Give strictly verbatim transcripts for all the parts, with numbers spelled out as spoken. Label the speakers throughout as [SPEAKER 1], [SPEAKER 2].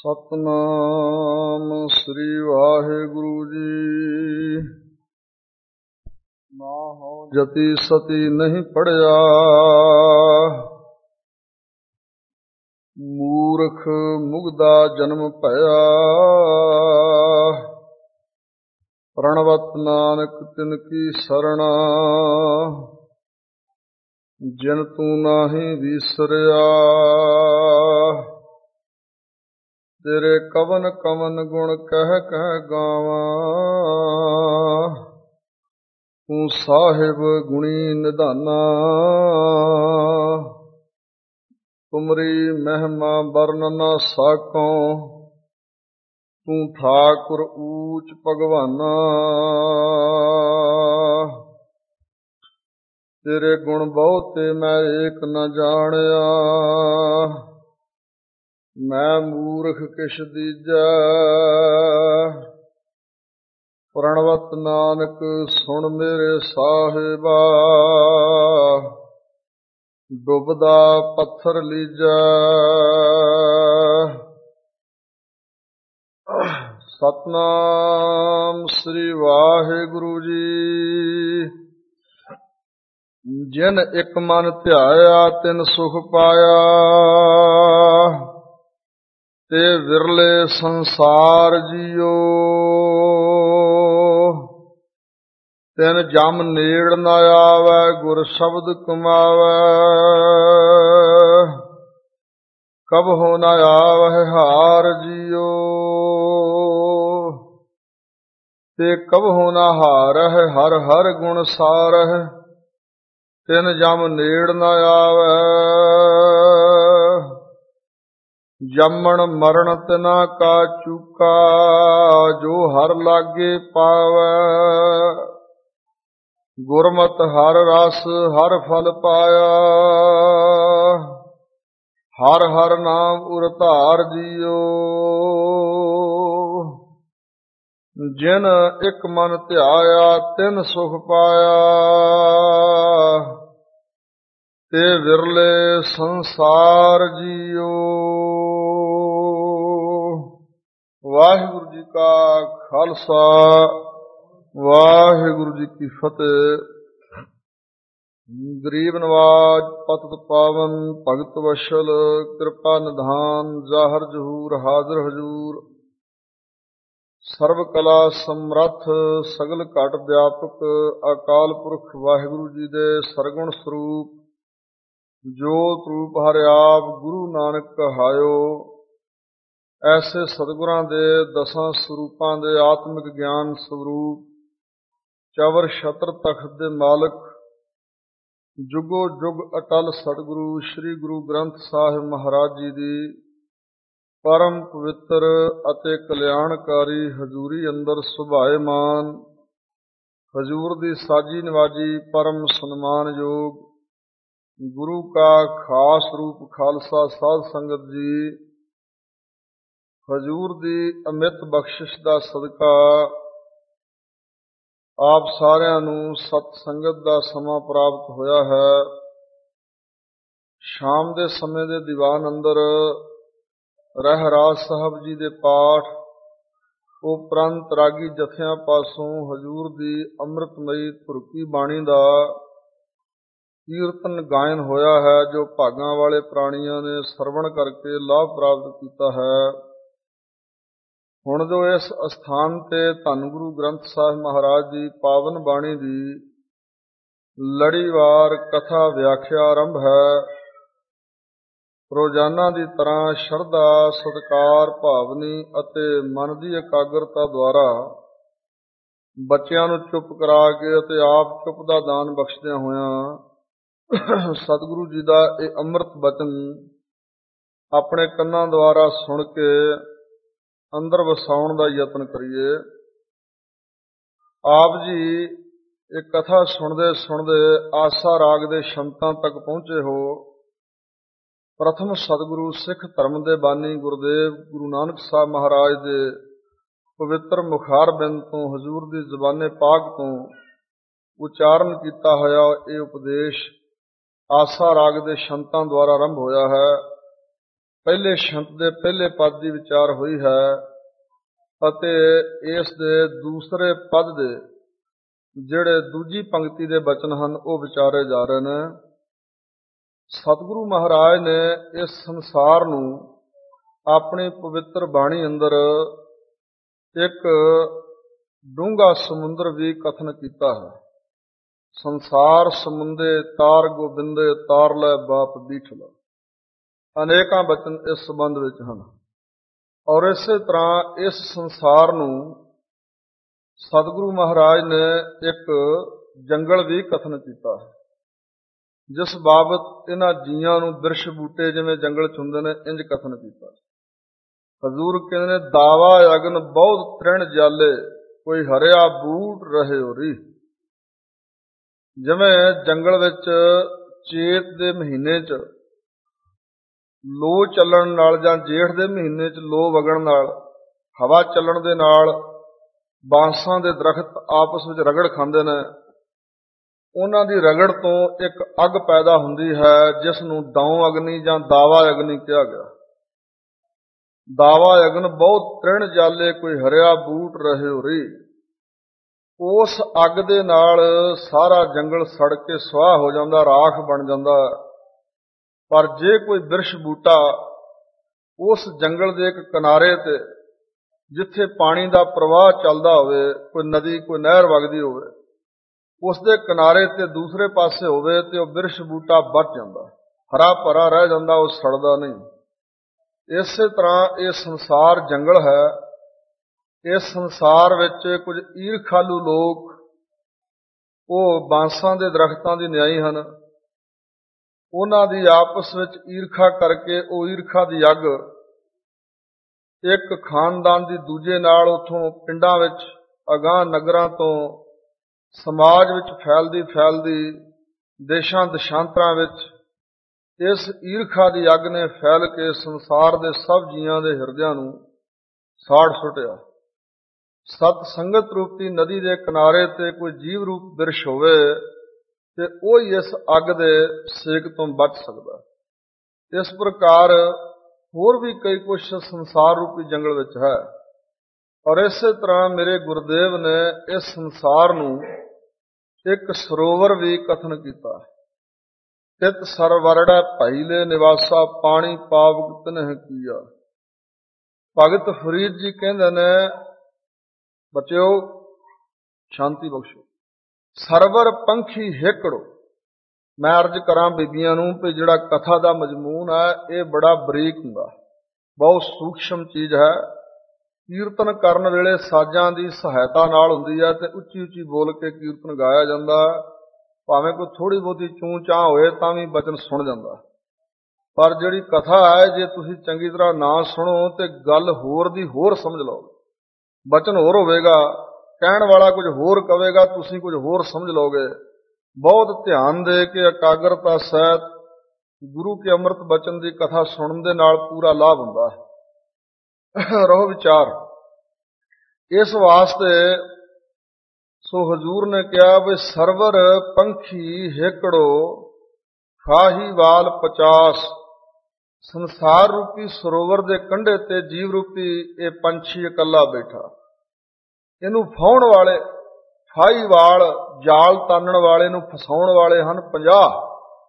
[SPEAKER 1] ਸਤਨਾਮ ਸ੍ਰੀ ਵਾਹਿਗੁਰੂ ਜੀ। ਨਾਹੋ ਜਤੀ ਸਤੀ ਨਹੀਂ ਪੜਿਆ, ਮੂਰਖ ਮੁਗਦਾ ਜਨਮ ਭਇਆ। ਪ੍ਰਣਵਤ ਨਾਨਕ ਤਿਨ ਕੀ ਸਰਣਾ, ਜਿਨ ਤੂੰ ਨਾਹੀਂ ਵੀਸਰਿਆ। ਤੇਰੇ ਕਵਨ ਕਵਨ ਗੁਣ ਕਹਿ ਕਹਿ ਗਾਵਾਂ, ਤੂੰ ਸਾਹਿਬ ਗੁਣੀ ਨਿਧਾਨਾ। ਤੁਮਰੀ ਮਹਿਮਾ ਵਰਨ ਨਾ ਸਾਕੋਂ, ਤੂੰ ਠਾਕੁਰ ਊਚ ਭਗਵਾਨਾ। ਤੇਰੇ ਗੁਣ ਬਹੁਤੇ ਮੈਂ ਏਕ ਨ ਜਾਣਿਆ, ਮੈਂ ਮੂਰਖ ਕਿਛ ਦੀਜੈ। ਪ੍ਰਣਵਤ ਨਾਨਕ ਸੁਣ ਮੇਰੇ ਸਾਹਿਬਾ, ਡੁੱਬਦਾ ਪੱਥਰ ਲੀਜੈ। ਸਤਨਾਮ ਸ੍ਰੀ ਵਾਹਿਗੁਰੂ ਜੀ। ਜਿਨ ਇੱਕ ਮਨ ਧਿਆਇਆ ਤਿਨ ਸੁਖ ਪਾਇਆ, ਤੇ ਵਿਰਲੇ ਸੰਸਾਰ ਜੀਓ। ਤਿਨ ਜਮ ਨੇੜ ਨ ਆਵੈ, ਗੁਰ ਸ਼ਬਦ ਕਮਾਵੈ। ਕਬਹੁ ਨ ਆਵਹਿ ਹਾਰ ਜੀਓ, ਤੇ ਕਬਹੁ ਨ ਹਾਰਹਿ ਹਰਿ ਹਰਿ ਗੁਣ ਸਾਰਹਿ। ਤਿਨ ਜਮ ਨੇੜ ਨ ਆਵੈ, ਜੰਮਣ ਮਰਨ ਤਿਨਾ ਕਾ ਚੂਕਾ। ਜੋ ਹਰਿ ਲਾਗੇ ਪਾਵੈ, ਗੁਰਮਤਿ ਹਰਿ ਰਸ ਹਰਿ ਫਲ ਪਾਇਆ। ਹਰਿ ਹਰਿ ਨਾਮ ਉਰ ਧਾਰ ਜੀਓ। ਜਿਨ ਇੱਕ ਮਨ ਧਿਆਇਆ ਤਿਨ ਸੁਖ ਪਾਇਆ, ਤੇ ਵਿਰਲੇ ਸੰਸਾਰ ਜੀਓ। ਵਾਹਿਗੁਰੂ ਜੀ ਕਾ ਖਾਲਸਾ, ਵਾਹਿਗੁਰੂ ਜੀ ਕੀ ਫਤਿਹ। ਗਰੀਬ ਨਵਾਜ ਪਤਿਤ ਪਾਵਨ ਭਗਤ ਵਸ਼ਲ, ਕਿਰਪਾ ਨਿਧਾਨ ਜ਼ਾਹਰ ਜਹੂਰ ਹਾਜ਼ਰ ਹਜੂਰ। ਸਰਬ ਕਲਾ ਸਮਰੱਥ ਸਗਲ ਘਟ ਵਿਆਪਕ, ਅਕਾਲ ਪੁਰਖ ਵਾਹਿਗੁਰੂ ਜੀ ਦੇ ਸਰਗੁਣ ਸਰੂਪ। ਜੋਤ ਰੂਪ ਹਰਿ ਆਪ ਗੁਰੂ ਨਾਨਕ ਕਹਾਇਓ। ਐਸੇ ਸਤਿਗੁਰਾਂ ਦੇ ਦਸਾਂ ਸਰੂਪਾਂ ਦੇ ਆਤਮਿਕ ਗਿਆਨ ਸਰੂਪ, ਚਵਰ ਛਤਰ ਤਖਤ ਦੇ ਮਾਲਕ, ਜੁਗੋ ਜੁਗ ਅਟਲ ਸਤਿਗੁਰੂ ਸ੍ਰੀ ਗੁਰੂ ਗ੍ਰੰਥ ਸਾਹਿਬ ਮਹਾਰਾਜ ਜੀ ਦੀ ਪਰਮ ਪਵਿੱਤਰ ਅਤੇ ਕਲਿਆਣਕਾਰੀ ਹਜ਼ੂਰੀ ਅੰਦਰ ਸੁਭਾਏਮਾਨ, ਹਜ਼ੂਰ ਦੀ ਸਾਜੀ ਨਿਵਾਜੀ ਪਰਮ ਸਨਮਾਨਯੋਗ ਗੁਰੂ ਕਾ ਖਾਸ ਰੂਪ ਖਾਲਸਾ ਸਾਧ ਸੰਗਤ ਜੀ। ਹਜ਼ੂਰ ਦੀ ਅਮਿਤ ਬਖਸ਼ਿਸ਼ ਦਾ ਸਦਕਾ ਆਪ ਸਾਰਿਆਂ ਨੂੰ ਸਤ ਸੰਗਤ ਦਾ ਸਮਾਂ ਪ੍ਰਾਪਤ ਹੋਇਆ ਹੈ। ਸ਼ਾਮ ਦੇ ਸਮੇਂ ਦੇ ਦੀਵਾਨ ਅੰਦਰ ਰਹਿਰਾਸ ਸਾਹਿਬ ਜੀ ਦੇ ਪਾਠ ਉਪਰੰਤ ਰਾਗੀ ਜਥਿਆਂ ਪਾਸੋਂ ਹਜ਼ੂਰ ਦੀ ਅੰਮ੍ਰਿਤਮਈ ਧੁਰਕੀ ਬਾਣੀ ਦਾ ਕੀਰਤਨ ਗਾਇਨ ਹੋਇਆ ਹੈ, ਜੋ ਭਾਗਾਂ ਵਾਲੇ ਪ੍ਰਾਣੀਆਂ ਨੇ ਸਰਵਣ ਕਰਕੇ ਲਾਭ ਪ੍ਰਾਪਤ ਕੀਤਾ ਹੈ। ਹੁਣ ਜੋ ਇਸ ਅਸਥਾਨ ਤੇ ਧੰਨ ਗੁਰੂ ਗ੍ਰੰਥ ਸਾਹਿਬ ਮਹਾਰਾਜ ਦੀ ਪਾਵਨ ਬਾਣੀ ਦੀ ਲੜੀਵਾਰ ਕਥਾ ਵਿਆਖਿਆ ਆਰੰਭ ਹੈ। ਰੋਜ਼ਾਨਾ ਦੀ ਤਰ੍ਹਾਂ ਸ਼ਰਧਾ ਸਤਿਕਾਰ ਭਾਵਨੀ ਅਤੇ ਮਨ ਦੀ ਇਕਾਗਰਤਾ ਦੁਆਰਾ ਬੱਚਿਆਂ ਨੂੰ ਚੁੱਪ ਕਰਾ ਕੇ ਅਤੇ ਆਪ ਚੁੱਪ ਦਾ ਦਾਨ ਬਖਸ਼ਦਿਆਂ ਹੋਇਆਂ ਸਤਿਗੁਰੂ ਜੀ ਦਾ ਇਹ ਅੰਮ੍ਰਿਤ ਬਚਨ ਆਪਣੇ ਕੰਨਾਂ ਦੁਆਰਾ ਸੁਣ ਕੇ ਅੰਦਰ ਵਸਾਉਣ ਦਾ ਯਤਨ ਕਰੀਏ। ਆਪ ਜੀ ਇਹ ਕਥਾ ਸੁਣਦੇ ਸੁਣਦੇ ਆਸਾ ਰਾਗ ਦੇ ਸ਼ੰਤਾਂ ਤੱਕ ਪਹੁੰਚੇ ਹੋ। ਪ੍ਰਥਮ ਸਤਿਗੁਰੂ ਸਿੱਖ ਧਰਮ ਦੇ ਬਾਨੀ ਗੁਰਦੇਵ ਗੁਰੂ ਨਾਨਕ ਸਾਹਿਬ ਮਹਾਰਾਜ ਦੇ ਪਵਿੱਤਰ ਮੁਖਾਰ ਬਿੰਦ ਤੋਂ ਹਜ਼ੂਰ ਦੀ ਜ਼ਬਾਨੇ ਪਾਕ ਤੋਂ ਉਚਾਰਨ ਕੀਤਾ ਹੋਇਆ ਇਹ ਉਪਦੇਸ਼ ਆਸਾ ਰਾਗ ਦੇ ਸ਼ੰਤਾਂ ਦੁਆਰਾ ਆਰੰਭ ਹੋਇਆ ਹੈ। ਪਹਿਲੇ ਸ਼ੰਤ ਦੇ ਪਹਿਲੇ ਪਦ ਦੀ ਵਿਚਾਰ ਹੋਈ ਹੈ ਅਤੇ ਇਸ ਦੇ ਦੂਸਰੇ ਪਦ ਦੇ ਜਿਹੜੇ ਦੂਜੀ ਪੰਕਤੀ ਦੇ ਬਚਨ ਹਨ ਉਹ ਵਿਚਾਰੇ ਜਾ ਰਹੇ ਨੇ। ਸਤਿਗੁਰੂ ਮਹਾਰਾਜ ਨੇ ਇਸ ਸੰਸਾਰ ਨੂੰ ਆਪਣੀ ਪਵਿੱਤਰ ਬਾਣੀ ਅੰਦਰ ਇੱਕ ਡੂੰਘਾ ਸਮੁੰਦਰ ਵੀ ਕਥਨ ਕੀਤਾ ਹੈ। ਸੰਸਾਰ ਸਮੁੰਦੇ ਤਾਰ ਗੋਬਿੰਦੇ ਤਾਰ ਲੈ ਬਾਪ ਬੀਠਲਾ, ਅਨੇਕਾਂ ਬਚਨ ਇਸ ਸੰਬੰਧ ਵਿੱਚ ਹਨ। ਔਰ ਇਸੇ ਤਰ੍ਹਾਂ ਇਸ ਸੰਸਾਰ ਨੂੰ ਸਤਿਗੁਰੂ ਮਹਾਰਾਜ ਨੇ ਇੱਕ ਜੰਗਲ ਵੀ ਕਥਨ ਕੀਤਾ ਹੈ, ਜਿਸ ਬਾਬਤ ਇਹਨਾਂ ਜੀਆਂ ਨੂੰ ਬਿਰਛ ਬੂਟੇ ਜਿਵੇਂ ਜੰਗਲ ਚ ਹੁੰਦੇ ਨੇ ਇੰਜ ਕਥਨ ਕੀਤਾ। ਹਜ਼ੂਰ ਕਹਿੰਦੇ ਨੇ ਦਾਵਾ ਅਗਨ ਬਹੁਤ ਤ੍ਰਿਣ ਜਾਲੇ, ਕੋਈ ਹਰਿਆ ਬੂਟ ਰਹੇ ਹੋਰੀ। ਜਿਵੇਂ ਜੰਗਲ ਵਿੱਚ ਚੇਤ ਦੇ ਮਹੀਨੇ ਚ ਲੋ ਚੱਲਣ ਨਾਲ ਜਾਂ ਜੇਠ ਦੇ ਮਹੀਨੇ ਚ ਲੋ ਵਗਣ ਨਾਲ, ਹਵਾ ਚੱਲਣ ਦੇ ਨਾਲ ਬਾਂਸਾਂ ਦੇ ਦਰਖਤ ਆਪਸ ਵਿੱਚ ਰਗੜ ਖਾਂਦੇ ਨੇ। ਉਹਨਾਂ ਦੀ ਰਗੜ ਤੋਂ ਇੱਕ ਅੱਗ ਪੈਦਾ ਹੁੰਦੀ ਹੈ ਜਿਸ ਨੂੰ ਦਉ ਅਗਨੀ ਜਾਂ ਦਾਵਾ ਅਗਨੀ ਕਿਹਾ ਗਿਆ। ਦਾਵਾ ਅਗਨ ਬਹੁਤ ਤ੍ਰਿਣ ਜਾਲੇ, ਕੋਈ ਹਰਿਆ ਬੂਟ ਰਹੇ ਹੋਰੀ। ਉਸ ਅੱਗ ਦੇ ਨਾਲ ਸਾਰਾ ਜੰਗਲ ਸੜ ਕੇ ਸੁਆਹ ਹੋ ਜਾਂਦਾ, ਰਾਖ ਬਣ ਜਾਂਦਾ। ਪਰ ਜੇ ਕੋਈ ਬਿਰਛ ਬੂਟਾ ਉਸ ਜੰਗਲ ਦੇ ਇੱਕ ਕਿਨਾਰੇ ਤੇ, ਜਿੱਥੇ ਪਾਣੀ ਦਾ ਪ੍ਰਵਾਹ ਚੱਲਦਾ ਹੋਵੇ, ਕੋਈ ਨਦੀ ਕੋਈ ਨਹਿਰ ਵਗਦੀ ਹੋਵੇ, ਉਸ ਦੇ ਕਿਨਾਰੇ ਤੇ ਦੂਸਰੇ ਪਾਸੇ ਹੋਵੇ ਤੇ ਉਹ ਬਿਰਛ ਬੂਟਾ ਬਚ ਜਾਂਦਾ, ਹਰਾ ਭਰਾ ਰਹਿ ਜਾਂਦਾ, ਉਹ ਸੜਦਾ ਨਹੀਂ। ਇਸੇ ਤਰ੍ਹਾਂ ਇਹ ਸੰਸਾਰ ਜੰਗਲ ਹੈ। ਇਸ ਸੰਸਾਰ ਵਿੱਚ ਕੁਝ ਈਰਖਾਲੂ ਲੋਕ, ਉਹ ਬਾਂਸਾਂ ਦੇ ਦਰਖਤਾਂ ਦੀ ਨਿਆਈ ਹਨ। ਉਹਨਾਂ ਦੀ ਆਪਸ ਵਿੱਚ ਈਰਖਾ ਕਰਕੇ ਉਹ ਈਰਖਾ ਦੀ ਅੱਗ ਇੱਕ ਖਾਨਦਾਨ ਦੀ ਦੂਜੇ ਨਾਲ, ਉੱਥੋਂ ਪਿੰਡਾਂ ਵਿੱਚ ਅਗਾਂਹ ਨਗਰਾਂ ਤੋਂ ਸਮਾਜ ਵਿੱਚ ਫੈਲਦੀ ਫੈਲਦੀ ਦੇਸ਼ਾਂ ਦੇਸ਼ਾਂਤਰਾਂ ਵਿੱਚ ਇਸ ਈਰਖਾ ਦੀ ਅੱਗ ਨੇ ਫੈਲ ਕੇ ਸੰਸਾਰ ਦੇ ਸਭ ਜੀਆਂ ਦੇ ਹਿਰਦਿਆਂ ਨੂੰ ਸਾੜ ਸੁੱਟਿਆ। ਸਤ ਸੰਗਤ ਰੂਪੀ ਨਦੀ ਦੇ ਕਿਨਾਰੇ ਤੇ ਕੋਈ ਜੀਵ ਰੂਪ ਬਿਰਛ ਹੋਵੇ ਤੇ ਉਹ ਹੀ ਇਸ ਅੱਗ ਦੇ ਸੇਕ ਤੋਂ ਬਚ ਸਕਦਾ। ਇਸ ਪ੍ਰਕਾਰ ਹੋਰ ਵੀ ਕਈ ਕੁਛ ਸੰਸਾਰ ਰੂਪੀ ਜੰਗਲ ਵਿੱਚ ਹੈ। ਔਰ ਇਸੇ ਤਰ੍ਹਾਂ ਮੇਰੇ ਗੁਰਦੇਵ ਨੇ ਇਸ ਸੰਸਾਰ ਨੂੰ ਇੱਕ ਸਰੋਵਰ ਵੀ ਕਥਨ ਕੀਤਾ। ਤਿਤ ਸਰਵਰੜੈ ਭਾਈਲੇ ਨਿਵਾਸਾ, ਪਾਣੀ ਪਾਵਕ ਤਿਨਹਿ ਕੀਆ। ਭਗਤ ਫਰੀਦ ਜੀ ਕਹਿੰਦੇ ਨੇ, ਬੱਚਿਓ ਸ਼ਾਂਤੀ ਬਖਸ਼ੋ, ਸਰਵਰ ਪੰਖੀ ਹੇਕੜੋ। ਮੈਂ ਅਰਜ਼ ਕਰਾਂ ਬੀਬੀਆਂ ਨੂੰ ਵੀ ਜਿਹੜਾ ਕਥਾ ਦਾ ਮਜ਼ਮੂਨ ਹੈ ਇਹ ਬੜਾ ਬਰੀਕ ਹੁੰਦਾ, ਬਹੁਤ ਸੂਖਸ਼ਮ ਚੀਜ਼ ਹੈ। ਕੀਰਤਨ ਕਰਨ ਵੇਲੇ ਸਾਜ਼ਾਂ ਦੀ ਸਹਾਇਤਾ ਨਾਲ ਹੁੰਦੀ ਹੈ ਤੇ ਉੱਚੀ ਉੱਚੀ ਬੋਲ ਕੇ ਕੀਰਤਨ ਗਾਇਆ ਜਾਂਦਾ। ਭਾਵੇਂ ਕੋਈ ਥੋੜ੍ਹੀ ਬਹੁਤੀ ਚੂੰ ਚਾਂ ਹੋਏ ਤਾਂ ਵੀ ਬਚਨ ਸੁਣ ਜਾਂਦਾ। ਪਰ ਜਿਹੜੀ ਕਥਾ ਹੈ, ਜੇ ਤੁਸੀਂ ਚੰਗੀ ਤਰ੍ਹਾਂ ਨਾ ਸੁਣੋ ਤੇ ਗੱਲ ਹੋਰ ਦੀ ਹੋਰ ਸਮਝ ਲਓ, ਬਚਨ ਹੋਰ ਹੋਵੇਗਾ, ਕਹਿਣ ਵਾਲਾ ਕੁਝ ਹੋਰ ਕਵੇਗਾ, ਤੁਸੀਂ ਕੁਝ ਹੋਰ ਸਮਝ ਲਓਗੇ। ਬਹੁਤ ਧਿਆਨ ਦੇ ਕੇ ਇਕਾਗਰਤਾ ਸਹਿਤ ਗੁਰੂ ਕੇ ਅੰਮ੍ਰਿਤ ਬਚਨ ਦੀ ਕਥਾ ਸੁਣਨ ਦੇ ਨਾਲ ਪੂਰਾ ਲਾਭ ਹੁੰਦਾ ਹੈ। ਰਹੋ ਵਿਚਾਰ ਇਸ ਵਾਸਤੇ। ਸੋ ਹਜ਼ੂਰ ਨੇ ਕਿਹਾ ਵੀ ਸਰਵਰ ਪੰਖੀ ਹੇਕੜੋ, ਖਾਹੀ ਵਾਲ ਪਚਾਸ। ਸੰਸਾਰ ਰੂਪੀ ਸਰੋਵਰ ਦੇ ਕੰਢੇ ਤੇ ਜੀਵ ਰੂਪੀ ਇਹ ਪੰਛੀ ਇਕੱਲਾ ਬੈਠਾ। ਇਹਨੂੰ ਫਾਉਣ ਵਾਲੇ, ਫਾਹੀ ਵਾਲ, ਜਾਲ ਤਾਨਣ ਵਾਲੇ ਨੂੰ ਫਸਾਉਣ ਵਾਲੇ ਹਨ ਪੰਜਾਹ।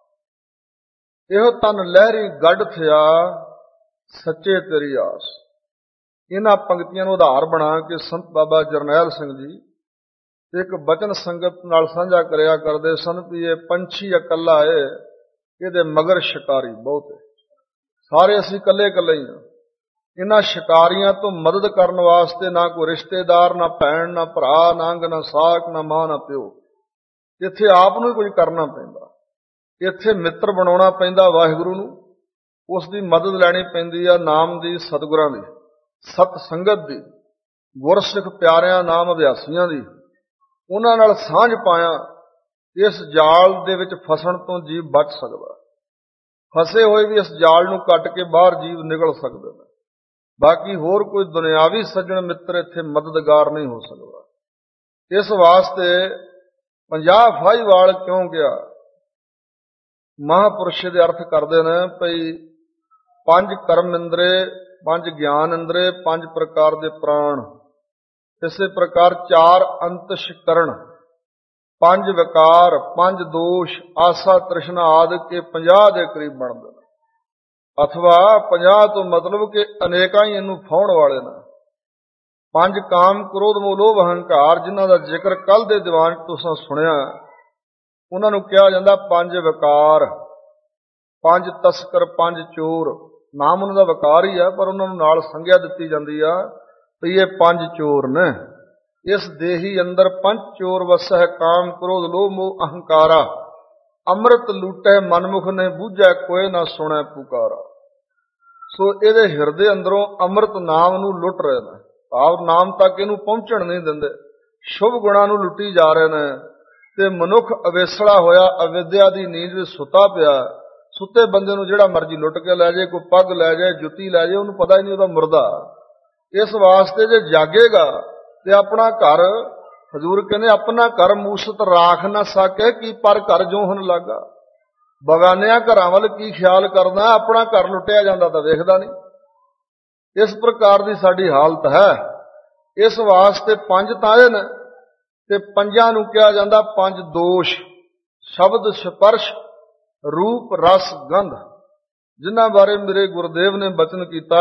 [SPEAKER 1] ਇਹੋ ਤਨ ਲਹਿਰੀ ਗੱਡ ਥਿਆ, ਸੱਚੇ ਤੇਰੀ ਆਸ। ਇਹਨਾਂ ਪੰਕਤੀਆਂ ਨੂੰ ਆਧਾਰ ਬਣਾ ਕੇ ਸੰਤ ਬਾਬਾ ਜਰਨੈਲ ਸਿੰਘ ਜੀ ਇੱਕ ਬਚਨ ਸੰਗਤ ਨਾਲ ਸਾਂਝਾ ਕਰਿਆ ਕਰਦੇ ਸਨ ਵੀ ਇਹ ਪੰਛੀ ਇਕੱਲਾ ਏ, ਇਹਦੇ ਮਗਰ ਸ਼ਿਕਾਰੀ ਬਹੁਤ ਹੈ। ਸਾਰੇ ਅਸੀਂ ਇਕੱਲੇ ਇਕੱਲੇ ਹੀ ਹਾਂ। ਇਹਨਾਂ ਸ਼ਿਕਾਰੀਆਂ ਤੋਂ ਮਦਦ ਕਰਨ ਵਾਸਤੇ ਨਾ ਕੋਈ ਰਿਸ਼ਤੇਦਾਰ, ਨਾ ਭੈਣ, ਨਾ ਭਰਾ, ਨਾ ਅੰਗ, ਨਾ ਸਾਕ, ਨਾ ਮਾਂ, ਨਾ ਪਿਓ। ਇੱਥੇ ਆਪ ਨੂੰ ਹੀ ਕੁਝ ਕਰਨਾ ਪੈਂਦਾ। ਇੱਥੇ ਮਿੱਤਰ ਬਣਾਉਣਾ ਪੈਂਦਾ ਵਾਹਿਗੁਰੂ ਨੂੰ, ਉਸ ਦੀ ਮਦਦ ਲੈਣੀ ਪੈਂਦੀ ਆ, ਨਾਮ ਦੀ, ਸਤਿਗੁਰਾਂ ਦੀ, ਸਤ ਸੰਗਤ ਦੀ, ਗੁਰਸਿੱਖ ਪਿਆਰਿਆਂ ਨਾਮ ਅਭਿਆਸੀਆਂ ਦੀ। ਉਹਨਾਂ ਨਾਲ ਸਾਂਝ ਪਾਇਆ ਇਸ ਜਾਲ ਦੇ ਵਿੱਚ ਫਸਣ ਤੋਂ ਜੀਵ ਬਚ ਸਕਦਾ। ਫਸੇ ਹੋਏ ਵੀ ਇਸ ਜਾਲ ਨੂੰ ਕੱਟ ਕੇ ਬਾਹਰ ਜੀਵ ਨਿਕਲ ਸਕਦੇ ਨੇ। ਬਾਕੀ ਹੋਰ ਕੋਈ ਦੁਨਿਆਵੀ ਸੱਜਣ ਮਿੱਤਰ ਇੱਥੇ ਮਦਦਗਾਰ ਨਹੀਂ ਹੋ ਸਕਦਾ। ਇਸ ਵਾਸਤੇ ਪੰਜਾਹ ਫਾਹੀ ਵਾਲ ਕਿਉਂ ਗਿਆ? ਮਹਾਂਪੁਰਸ਼ ਦੇ ਅਰਥ ਕਰਦੇ ਨੇ ਭਈ ਪੰਜ ਕਰਮ ਇੰਦਰੇ, ਪੰਜ ਗਿਆਨ ਇੰਦਰੇ, ਪੰਜ ਪ੍ਰਕਾਰ ਦੇ ਪ੍ਰਾਣ। ਇਸੇ ਪ੍ਰਕਾਰ ਚਾਰ ਅੰਤਸ਼ਕਰਣ, ਪੰਜ ਵਿਕਾਰ, ਪੰਜ ਦੋਸ਼, ਆਸਾ ਤ੍ਰਿਸ਼ਨਾ ਆਦਿ ਕੇ ਪੰਜਾਹ ਦੇ ਕਰੀਬ ਬਣਦੇ ਨੇ। ਅਥਵਾ ਪੰਜਾਹ ਤੋਂ ਮਤਲਬ ਕਿ ਅਨੇਕਾਂ ਹੀ ਇਹਨੂੰ ਫਾਉਣ ਵਾਲੇ ਨੇ। ਪੰਜ ਕਾਮ, ਕ੍ਰੋਧ, ਮੋਹ, ਲੋਭ, ਹੰਕਾਰ, ਜਿਨ੍ਹਾਂ ਦਾ ਜ਼ਿਕਰ ਕੱਲ ਦੇ ਦੀਵਾਨ ਤੁਸੀਂ ਸੁਣਿਆ, ਉਹਨਾਂ ਨੂੰ ਕਿਹਾ ਜਾਂਦਾ ਪੰਜ ਵਿਕਾਰ। ਪੰਜ ਤਸਕਰ, ਪੰਜ ਚੋਰ, ਨਾਮ ਉਹਨਾਂ ਦਾ ਵਿਕਾਰ ਹੀ ਹੈ, ਪਰ ਉਹਨਾਂ ਨੂੰ ਨਾਲ ਸੰਗਿਆ ਦਿੱਤੀ ਜਾਂਦੀ ਆ ਵੀ ਇਹ ਪੰਜ ਚੋਰ ਨੇ। ਇਸ ਦੇਹੀ ਅੰਦਰ ਪੰਜ ਚੋਰ ਵਸੈ, ਕਾਮ, ਕ੍ਰੋਧ, ਲੋਭ, ਮੋਹ, ਅਹੰਕਾਰਾ। ਅੰਮ੍ਰਿਤ ਲੂਟੈ ਮਨਮੁਖ ਨੇ, ਬੂਝੈ ਕੋਇ ਨਾ ਸੁਣੈ ਪੁਕਾਰਾ। ਸੋ ਇਹਦੇ ਹਿਰਦੇ ਅੰਦਰੋਂ ਅੰਮ੍ਰਿਤ ਨਾਮ ਨੂੰ ਲੁੱਟ ਰਹੇ ਨੇ, ਭਾਵ ਨਾਮ ਤੱਕ ਇਹਨੂੰ ਪਹੁੰਚਣ ਨਹੀਂ ਦਿੰਦੇ। ਸ਼ੁਭ ਗੁਣਾਂ ਨੂੰ ਲੁੱਟੀ ਜਾ ਰਹੇ ਨੇ ਤੇ ਮਨੁੱਖ ਅਵੇਸਲਾ ਹੋਇਆ, ਅਵਿਦਿਆ ਦੀ ਨੀਂਦ ਵਿੱਚ ਸੁੱਤਾ ਪਿਆ। ਸੁੱਤੇ ਬੰਦੇ ਨੂੰ ਜਿਹੜਾ ਮਰਜ਼ੀ ਲੁੱਟ ਕੇ ਲੈ ਜਾਏ, ਕੋਈ ਪੱਗ ਲੈ ਜਾਏ, ਜੁੱਤੀ ਲੈ ਜਾਏ, ਉਹਨੂੰ ਪਤਾ ਹੀ ਨਹੀਂ ਉਹਦਾ ਮੁਰਦਾ। ਇਸ ਵਾਸਤੇ ਜੇ ਜਾਗੇਗਾ ਤੇ ਆਪਣਾ ਘਰ, ਹਜ਼ੂਰ ਕਹਿੰਦੇ ਆਪਣਾ ਘਰ ਮੂਸਤ ਰਾਖ ਨਾ ਸਕੇ, ਕੀ ਪਰ ਘਰ ਜੋ ਹੁਣ ਲੱਗਾ। ਬਗਾਨਿਆਂ ਘਰਾਂ ਵੱਲ ਕੀ ਖਿਆਲ ਕਰਨਾ, ਆਪਣਾ ਘਰ ਲੁੱਟਿਆ ਜਾਂਦਾ ਤਾਂ ਵੇਖਦਾ ਨਹੀਂ। ਇਸ ਪ੍ਰਕਾਰ ਦੀ ਸਾਡੀ ਹਾਲਤ ਹੈ। ਇਸ ਵਾਸਤੇ ਪੰਜ ਤਾਂ ਇਹ ਨੇ ਤੇ ਪੰਜਾਂ ਨੂੰ ਕਿਹਾ ਜਾਂਦਾ ਪੰਜ ਦੋਸ਼। ਸ਼ਬਦ, ਸਪਰਸ਼, ਰੂਪ, ਰਸ, ਗੰਧ, ਜਿਨ੍ਹਾਂ ਬਾਰੇ ਮੇਰੇ ਗੁਰਦੇਵ ਨੇ ਬਚਨ ਕੀਤਾ,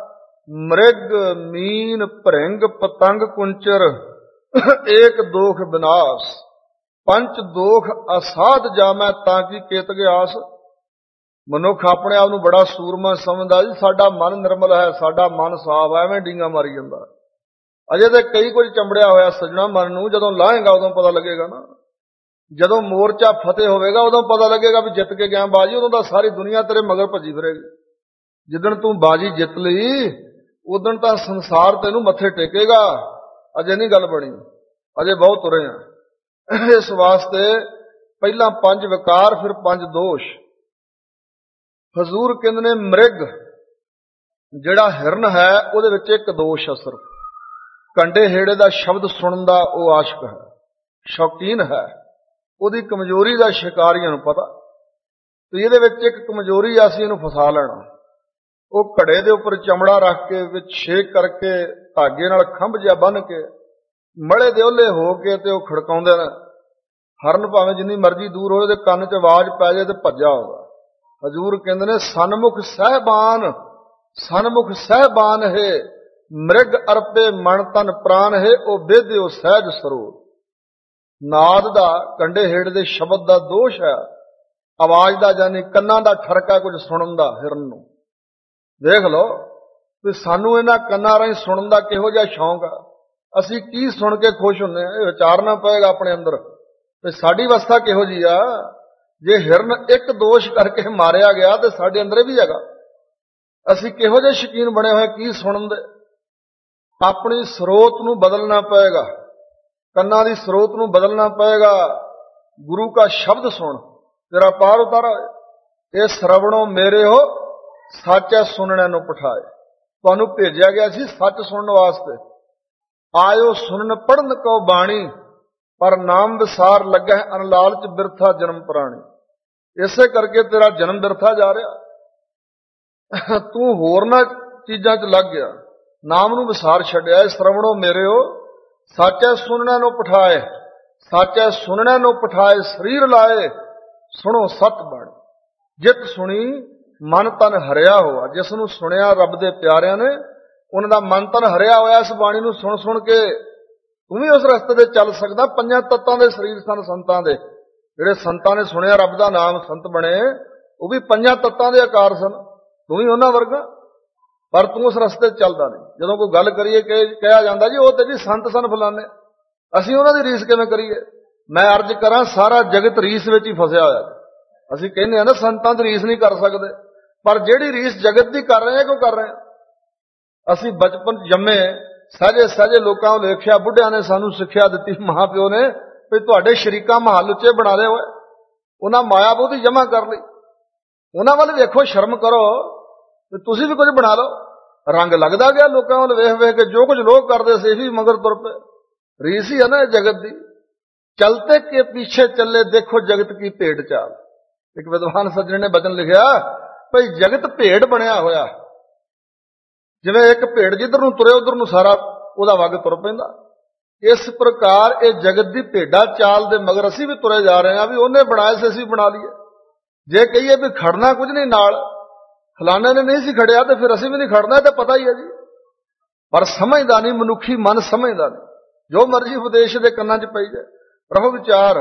[SPEAKER 1] ਮ੍ਰਿਗ, ਮੀਨ, ਭ੍ਰਿੰਗ, ਪਤੰਗ, ਕੁੰਚਰ, ਏਕ ਦੋਖ ਵਿਨਾਸ਼। ਪੰਚ ਦੋਖ ਅਸਾਧ ਜਾਮੈ, ਤਾਂ ਕਿ ਕੇਤ ਗਿਆਸ। ਮਨੁੱਖ ਆਪਣੇ ਆਪ ਨੂੰ ਬੜਾ ਸੂਰਮਾ ਸਮਝਦਾ ਜੀ, ਸਾਡਾ ਮਨ ਨਿਰਮਲ ਹੈ, ਸਾਡਾ ਮਨ ਸਾਫ਼ ਹੈ, ਐਵੇਂ ਡੀਂਗਾ ਮਾਰੀ ਜਾਂਦਾ। ਅਜੇ ਤੇ ਕਈ ਕੁਝ ਚੰਬੜਿਆ ਹੋਇਆ ਸੱਜਣਾ ਮਨ ਨੂੰ। ਜਦੋਂ ਲਾਹੇਗਾ ਉਦੋਂ ਪਤਾ ਲੱਗੇਗਾ ਨਾ। ਜਦੋਂ ਮੋਰਚਾ ਫਤਿਹ ਹੋਵੇਗਾ ਉਦੋਂ ਪਤਾ ਲੱਗੇਗਾ ਵੀ ਜਿੱਤ ਕੇ ਗਿਆ ਬਾਜੀ। ਉਦੋਂ ਤਾਂ ਸਾਰੀ ਦੁਨੀਆ ਤੇਰੇ ਮਗਰ ਭੱਜੀ ਫਿਰੇਗੀ। ਜਿੱਦਣ ਤੂੰ ਬਾਜੀ ਜਿੱਤ ਲਈ ਉਦਣ ਤਾਂ ਸੰਸਾਰ ਤੈਨੂੰ ਮੱਥੇ ਟੇਕੇਗਾ। ਅਜੇ ਨਹੀਂ ਗੱਲ ਬਣੀ, ਅਜੇ ਬਹੁਤ ਤੁਰੇ ਆ। ਇਸ ਵਾਸਤੇ ਪਹਿਲਾਂ ਪੰਜ ਵਿਕਾਰ, ਫਿਰ ਪੰਜ ਦੋਸ਼। ਹਜ਼ੂਰ ਕਹਿੰਦੇ ਨੇ ਮ੍ਰਿਗ, ਜਿਹੜਾ ਹਿਰਨ ਹੈ, ਉਹਦੇ ਵਿੱਚ ਇੱਕ ਦੋਸ਼ ਹੈ ਸਿਰਫ। ਕੰਡੇ ਹੇੜੇ ਦਾ ਸ਼ਬਦ ਸੁਣਨ ਦਾ ਉਹ ਆਸ਼ਕ ਹੈ, ਸ਼ੌਕੀਨ ਹੈ। ਉਹਦੀ ਕਮਜ਼ੋਰੀ ਦਾ ਸ਼ਿਕਾਰੀਆਂ ਨੂੰ ਪਤਾ ਤੇ ਇਹਦੇ ਵਿੱਚ ਇੱਕ ਕਮਜ਼ੋਰੀ ਆ, ਅਸੀਂ ਇਹਨੂੰ ਫਸਾ ਲੈਣਾ। ਉਹ ਘੜੇ ਦੇ ਉੱਪਰ ਚਮੜਾ ਰੱਖ ਕੇ ਵਿੱਚ ਛੇਕ ਕਰਕੇ ਧਾਗੇ ਨਾਲ ਖੰਭ ਜਿਹਾ ਬੰਨ੍ਹ ਕੇ ਮੜੇ ਦੇ ਉਹਲੇ ਹੋ ਕੇ ਤੇ ਉਹ ਖੜਕਾਉਂਦੇ ਨੇ। ਹਰਨ ਭਾਵੇਂ ਜਿੰਨੀ ਮਰਜ਼ੀ ਦੂਰ ਹੋਵੇ ਤੇ ਕੰਨ 'ਚ ਆਵਾਜ਼ ਪੈ ਜਾਏ ਤੇ ਭੱਜਾ ਹੋਗਾ। ਹਜ਼ੂਰ ਕਹਿੰਦੇ ਨੇ ਸਨਮੁਖ ਸਹਿਬਾਨ, ਸਨਮੁਖ ਸਹਿਬਾਨ ਹੈ, ਮ੍ਰਿਗ ਅਰਪੇ ਮਨ ਤਨ ਪ੍ਰਾਨ ਹੈ, ਉਹ ਬੇਦਿਓ ਸਹਿਜ ਸਰੋਤ। ਨਾਦ ਦਾ, ਕੰਡੇ ਹੇੜ ਦੇ ਸ਼ਬਦ ਦਾ ਦੋਸ਼ ਹੈ, ਆਵਾਜ਼ ਦਾ, ਯਾਨੀ ਕੰਨਾਂ ਦਾ ਠਰਕਾ ਕੁਝ ਸੁਣਨ ਦਾ। ਹਿਰਨ ਨੂੰ ਦੇਖ ਲਓ ਵੀ ਸਾਨੂੰ ਇਹਨਾਂ ਕੰਨਾਂ ਰਾਹੀਂ ਸੁਣਨ ਦਾ ਕਿਹੋ ਜਿਹਾ ਸ਼ੌਂਕ ਆ। ਅਸੀਂ ਕੀ ਸੁਣ ਕੇ ਖੁਸ਼ ਹੁੰਦੇ ਹਾਂ, ਇਹ ਵਿਚਾਰਨਾ ਪਏਗਾ ਆਪਣੇ ਅੰਦਰ ਤੇ ਸਾਡੀ ਅਵਸਥਾ ਕਿਹੋ ਜਿਹੀ ਆ। ਜੇ ਹਿਰਨ ਇੱਕ ਦੋਸ਼ ਕਰਕੇ ਮਾਰਿਆ ਗਿਆ ਤੇ ਸਾਡੇ ਅੰਦਰ ਵੀ ਹੈਗਾ। ਅਸੀਂ ਕਿਹੋ ਜਿਹੇ ਸ਼ੌਕੀਨ ਬਣੇ ਹੋਏ ਕੀ ਸੁਣਨ ਦੇ। ਆਪਣੀ ਸਰੋਤ ਨੂੰ ਬਦਲਣਾ ਪਏਗਾ, ਕੰਨਾਂ ਦੀ ਸਰੋਤ ਨੂੰ ਬਦਲਣਾ ਪਏਗਾ। ਗੁਰੂ ਕਾ ਸ਼ਬਦ ਸੁਣ, ਤੇਰਾ ਪਾਰ ਉਤਾਰਾ ਹੋਏ। ਇਹ ਸਰਵਣੋ ਮੇਰੇ ਹੋ, ਸੱਚ ਹੈ ਸੁਣਨੇ ਨੂੰ ਪਠਾਏ। ਤੁਹਾਨੂੰ ਭੇਜਿਆ ਗਿਆ ਸੀ ਸੱਚ ਸੁਣਨ ਵਾਸਤੇ। ਆਇਓ ਸੁਣਨ ਪੜਨ ਕੋ ਬਾਣੀ, ਪਰ ਨਾਮ ਵਿਸਾਰ ਲੱਗਾ ਹੈ ਅਨਲਾਲਚ ਬਿਰਥਾ ਜਨਮ ਪ੍ਰਾਣੀ। ਇਸੇ ਕਰਕੇ ਤੇਰਾ ਜਨਮ ਬਿਰਥਾ ਜਾ ਰਿਹਾ। ਤੂੰ ਹੋਰ ਨਾ ਚੀਜ਼ਾਂ 'ਚ ਲੱਗ ਗਿਆ, ਨਾਮ ਨੂੰ ਵਿਸਾਰ ਛੱਡਿਆ। ਸਰਵਣੋ ਮੇਰੇ ਹੋ, ਸੱਚ ਹੈ ਸੁਣਨੇ ਨੂੰ ਪਠਾਏ। ਸੱਚ ਹੈ ਸੁਣਨੇ ਨੂੰ ਪਠਾਏ, ਸਰੀਰ ਲਾਏ ਸੁਣੋ ਸਤ ਬਾਣੀ। ਜਿਤ ਸੁਣੀ ਮਨ ਤਨ ਹਰਿਆ ਹੋਆ। ਜਿਸ ਨੂੰ ਸੁਣਿਆ ਰੱਬ ਦੇ ਪਿਆਰਿਆਂ ਨੇ, ਉਹਨਾਂ ਦਾ ਮਨ ਤਨ ਹਰਿਆ ਹੋਇਆ ਇਸ ਬਾਣੀ ਨੂੰ ਸੁਣ ਸੁਣ ਕੇ। ਤੂੰ ਵੀ ਉਸ ਰਸਤੇ ਤੇ ਚੱਲ ਸਕਦਾ। ਪੰਜਾਂ ਤੱਤਾਂ ਦੇ ਸਰੀਰ ਸਨ ਸੰਤਾਂ ਦੇ। ਜਿਹੜੇ ਸੰਤਾਂ ਨੇ ਸੁਣਿਆ ਰੱਬ ਦਾ ਨਾਮ, ਸੰਤ ਬਣੇ, ਉਹ ਵੀ ਪੰਜਾਂ ਤੱਤਾਂ ਦੇ ਆਕਾਰ ਸਨ। ਤੂੰ ਵੀ ਉਹਨਾਂ ਵਰਗਾ, ਪਰ ਤੂੰ ਉਸ ਰਸਤੇ ਚੱਲਦਾ ਨਹੀਂ। ਜਦੋਂ ਕੋਈ ਗੱਲ ਕਰੀਏ ਕਿ ਕਿਹਾ ਜਾਂਦਾ ਜੀ ਉਹ ਤੇ ਜੀ ਸੰਤ ਸਨ ਫਲਾਣੇ, ਅਸੀਂ ਉਹਨਾਂ ਦੀ ਰੀਸ ਕਿਵੇਂ ਕਰੀਏ। ਮੈਂ ਅਰਜ਼ ਕਰਾਂ, ਸਾਰਾ ਜਗਤ ਰੀਸ ਵਿੱਚ ਹੀ ਫਸਿਆ ਹੋਇਆ। ਅਸੀਂ ਕਹਿੰਦੇ ਹਾਂ ਨਾ ਸੰਤਾਂ ਦੀ ਰੀਸ ਨਹੀਂ ਕਰ ਸਕਦੇ, ਪਰ ਜਿਹੜੀ ਰੀਸ ਜਗਤ ਦੀ ਕਰ ਰਹੇ ਆ, ਕਿਉਂ ਕਰ ਰਹੇ ਆ। ਅਸੀਂ ਬਚਪਨ ਜੰਮੇ, ਸਹਜੇ ਸਹਜੇ ਲੋਕਾਂ ਨੂੰ ਵੇਖਿਆ, ਬੁੱਢਿਆਂ ਨੇ ਸਾਨੂੰ ਸਿੱਖਿਆ ਦਿੱਤੀ, ਮਾਂ ਪਿਓ ਨੇ, ਵੀ ਤੁਹਾਡੇ ਸ਼ਰੀਕਾਂ ਮਹੱਲ ਉੱਚੇ ਬਣਾ ਲਏ ਹੋਏ। ਉਹਨਾਂ ਮਾਇਆ ਬਹੁਤੀ ਜਮ੍ਹਾਂ ਕਰ ਲਈ। ਉਹਨਾਂ ਵੱਲ ਵੇਖੋ, ਸ਼ਰਮ ਕਰੋ ਤੇ ਤੁਸੀਂ ਵੀ ਕੁਝ ਬਣਾ ਲਓ। ਰੰਗ ਲੱਗਦਾ ਗਿਆ ਲੋਕਾਂ ਵੱਲ ਵੇਖ ਵੇਖ ਕੇ। ਜੋ ਕੁਝ ਲੋਕ ਕਰਦੇ ਸੀ ਇਹੀ ਮਗਰ ਤੁਰ ਪਏ। ਰੀਸ ਹੀ ਹੈ ਨਾ ਇਹ ਜਗਤ ਦੀ। ਚਲਤੇ ਕੇ ਪਿੱਛੇ ਚੱਲੇ ਦੇਖੋ ਜਗਤ ਕੀ ਭੇਡ ਚਾਲ। ਇੱਕ ਵਿਦਵਾਨ ਸੱਜਣ ਨੇ ਬਚਨ ਲਿਖਿਆ ਭਈ ਜਗਤ ਭੇਡ ਬਣਿਆ ਹੋਇਆ, ਜਿਵੇਂ ਇੱਕ ਭੇਡ ਜਿੱਧਰ ਨੂੰ ਤੁਰੇ ਉਧਰ ਨੂੰ ਸਾਰਾ ਉਹਦਾ ਵਗ ਤੁਰ ਪੈਂਦਾ। ਇਸ ਪ੍ਰਕਾਰ ਇਹ ਜਗਤ ਦੀ ਭੇਡਾਂ ਚਾਲ ਦੇ ਮਗਰ ਅਸੀਂ ਵੀ ਤੁਰੇ ਜਾ ਰਹੇ ਹਾਂ ਵੀ ਉਹਨੇ ਬਣਾਇਆ ਸੀ ਅਸੀਂ ਬਣਾ ਲਈਏ। ਜੇ ਕਹੀਏ ਵੀ ਖੜਨਾ ਕੁਝ ਨਹੀਂ ਨਾਲ, ਫਲਾਣੇ ਨੇ ਨਹੀਂ ਸੀ ਖੜਿਆ ਤੇ ਫਿਰ ਅਸੀਂ ਵੀ ਨਹੀਂ ਖੜਨਾ, ਇਹ ਤਾਂ ਪਤਾ ਹੀ ਹੈ ਜੀ। ਪਰ ਸਮਝਦਾ ਨਹੀਂ, ਮਨੁੱਖੀ ਮਨ ਸਮਝਦਾ ਨਹੀਂ, ਜੋ ਮਰਜ਼ੀ ਉਪਦੇਸ਼ ਦੇ ਕੰਨਾਂ 'ਚ ਪਈ ਜਾਏ। ਪ੍ਰਭੂ ਵਿਚਾਰ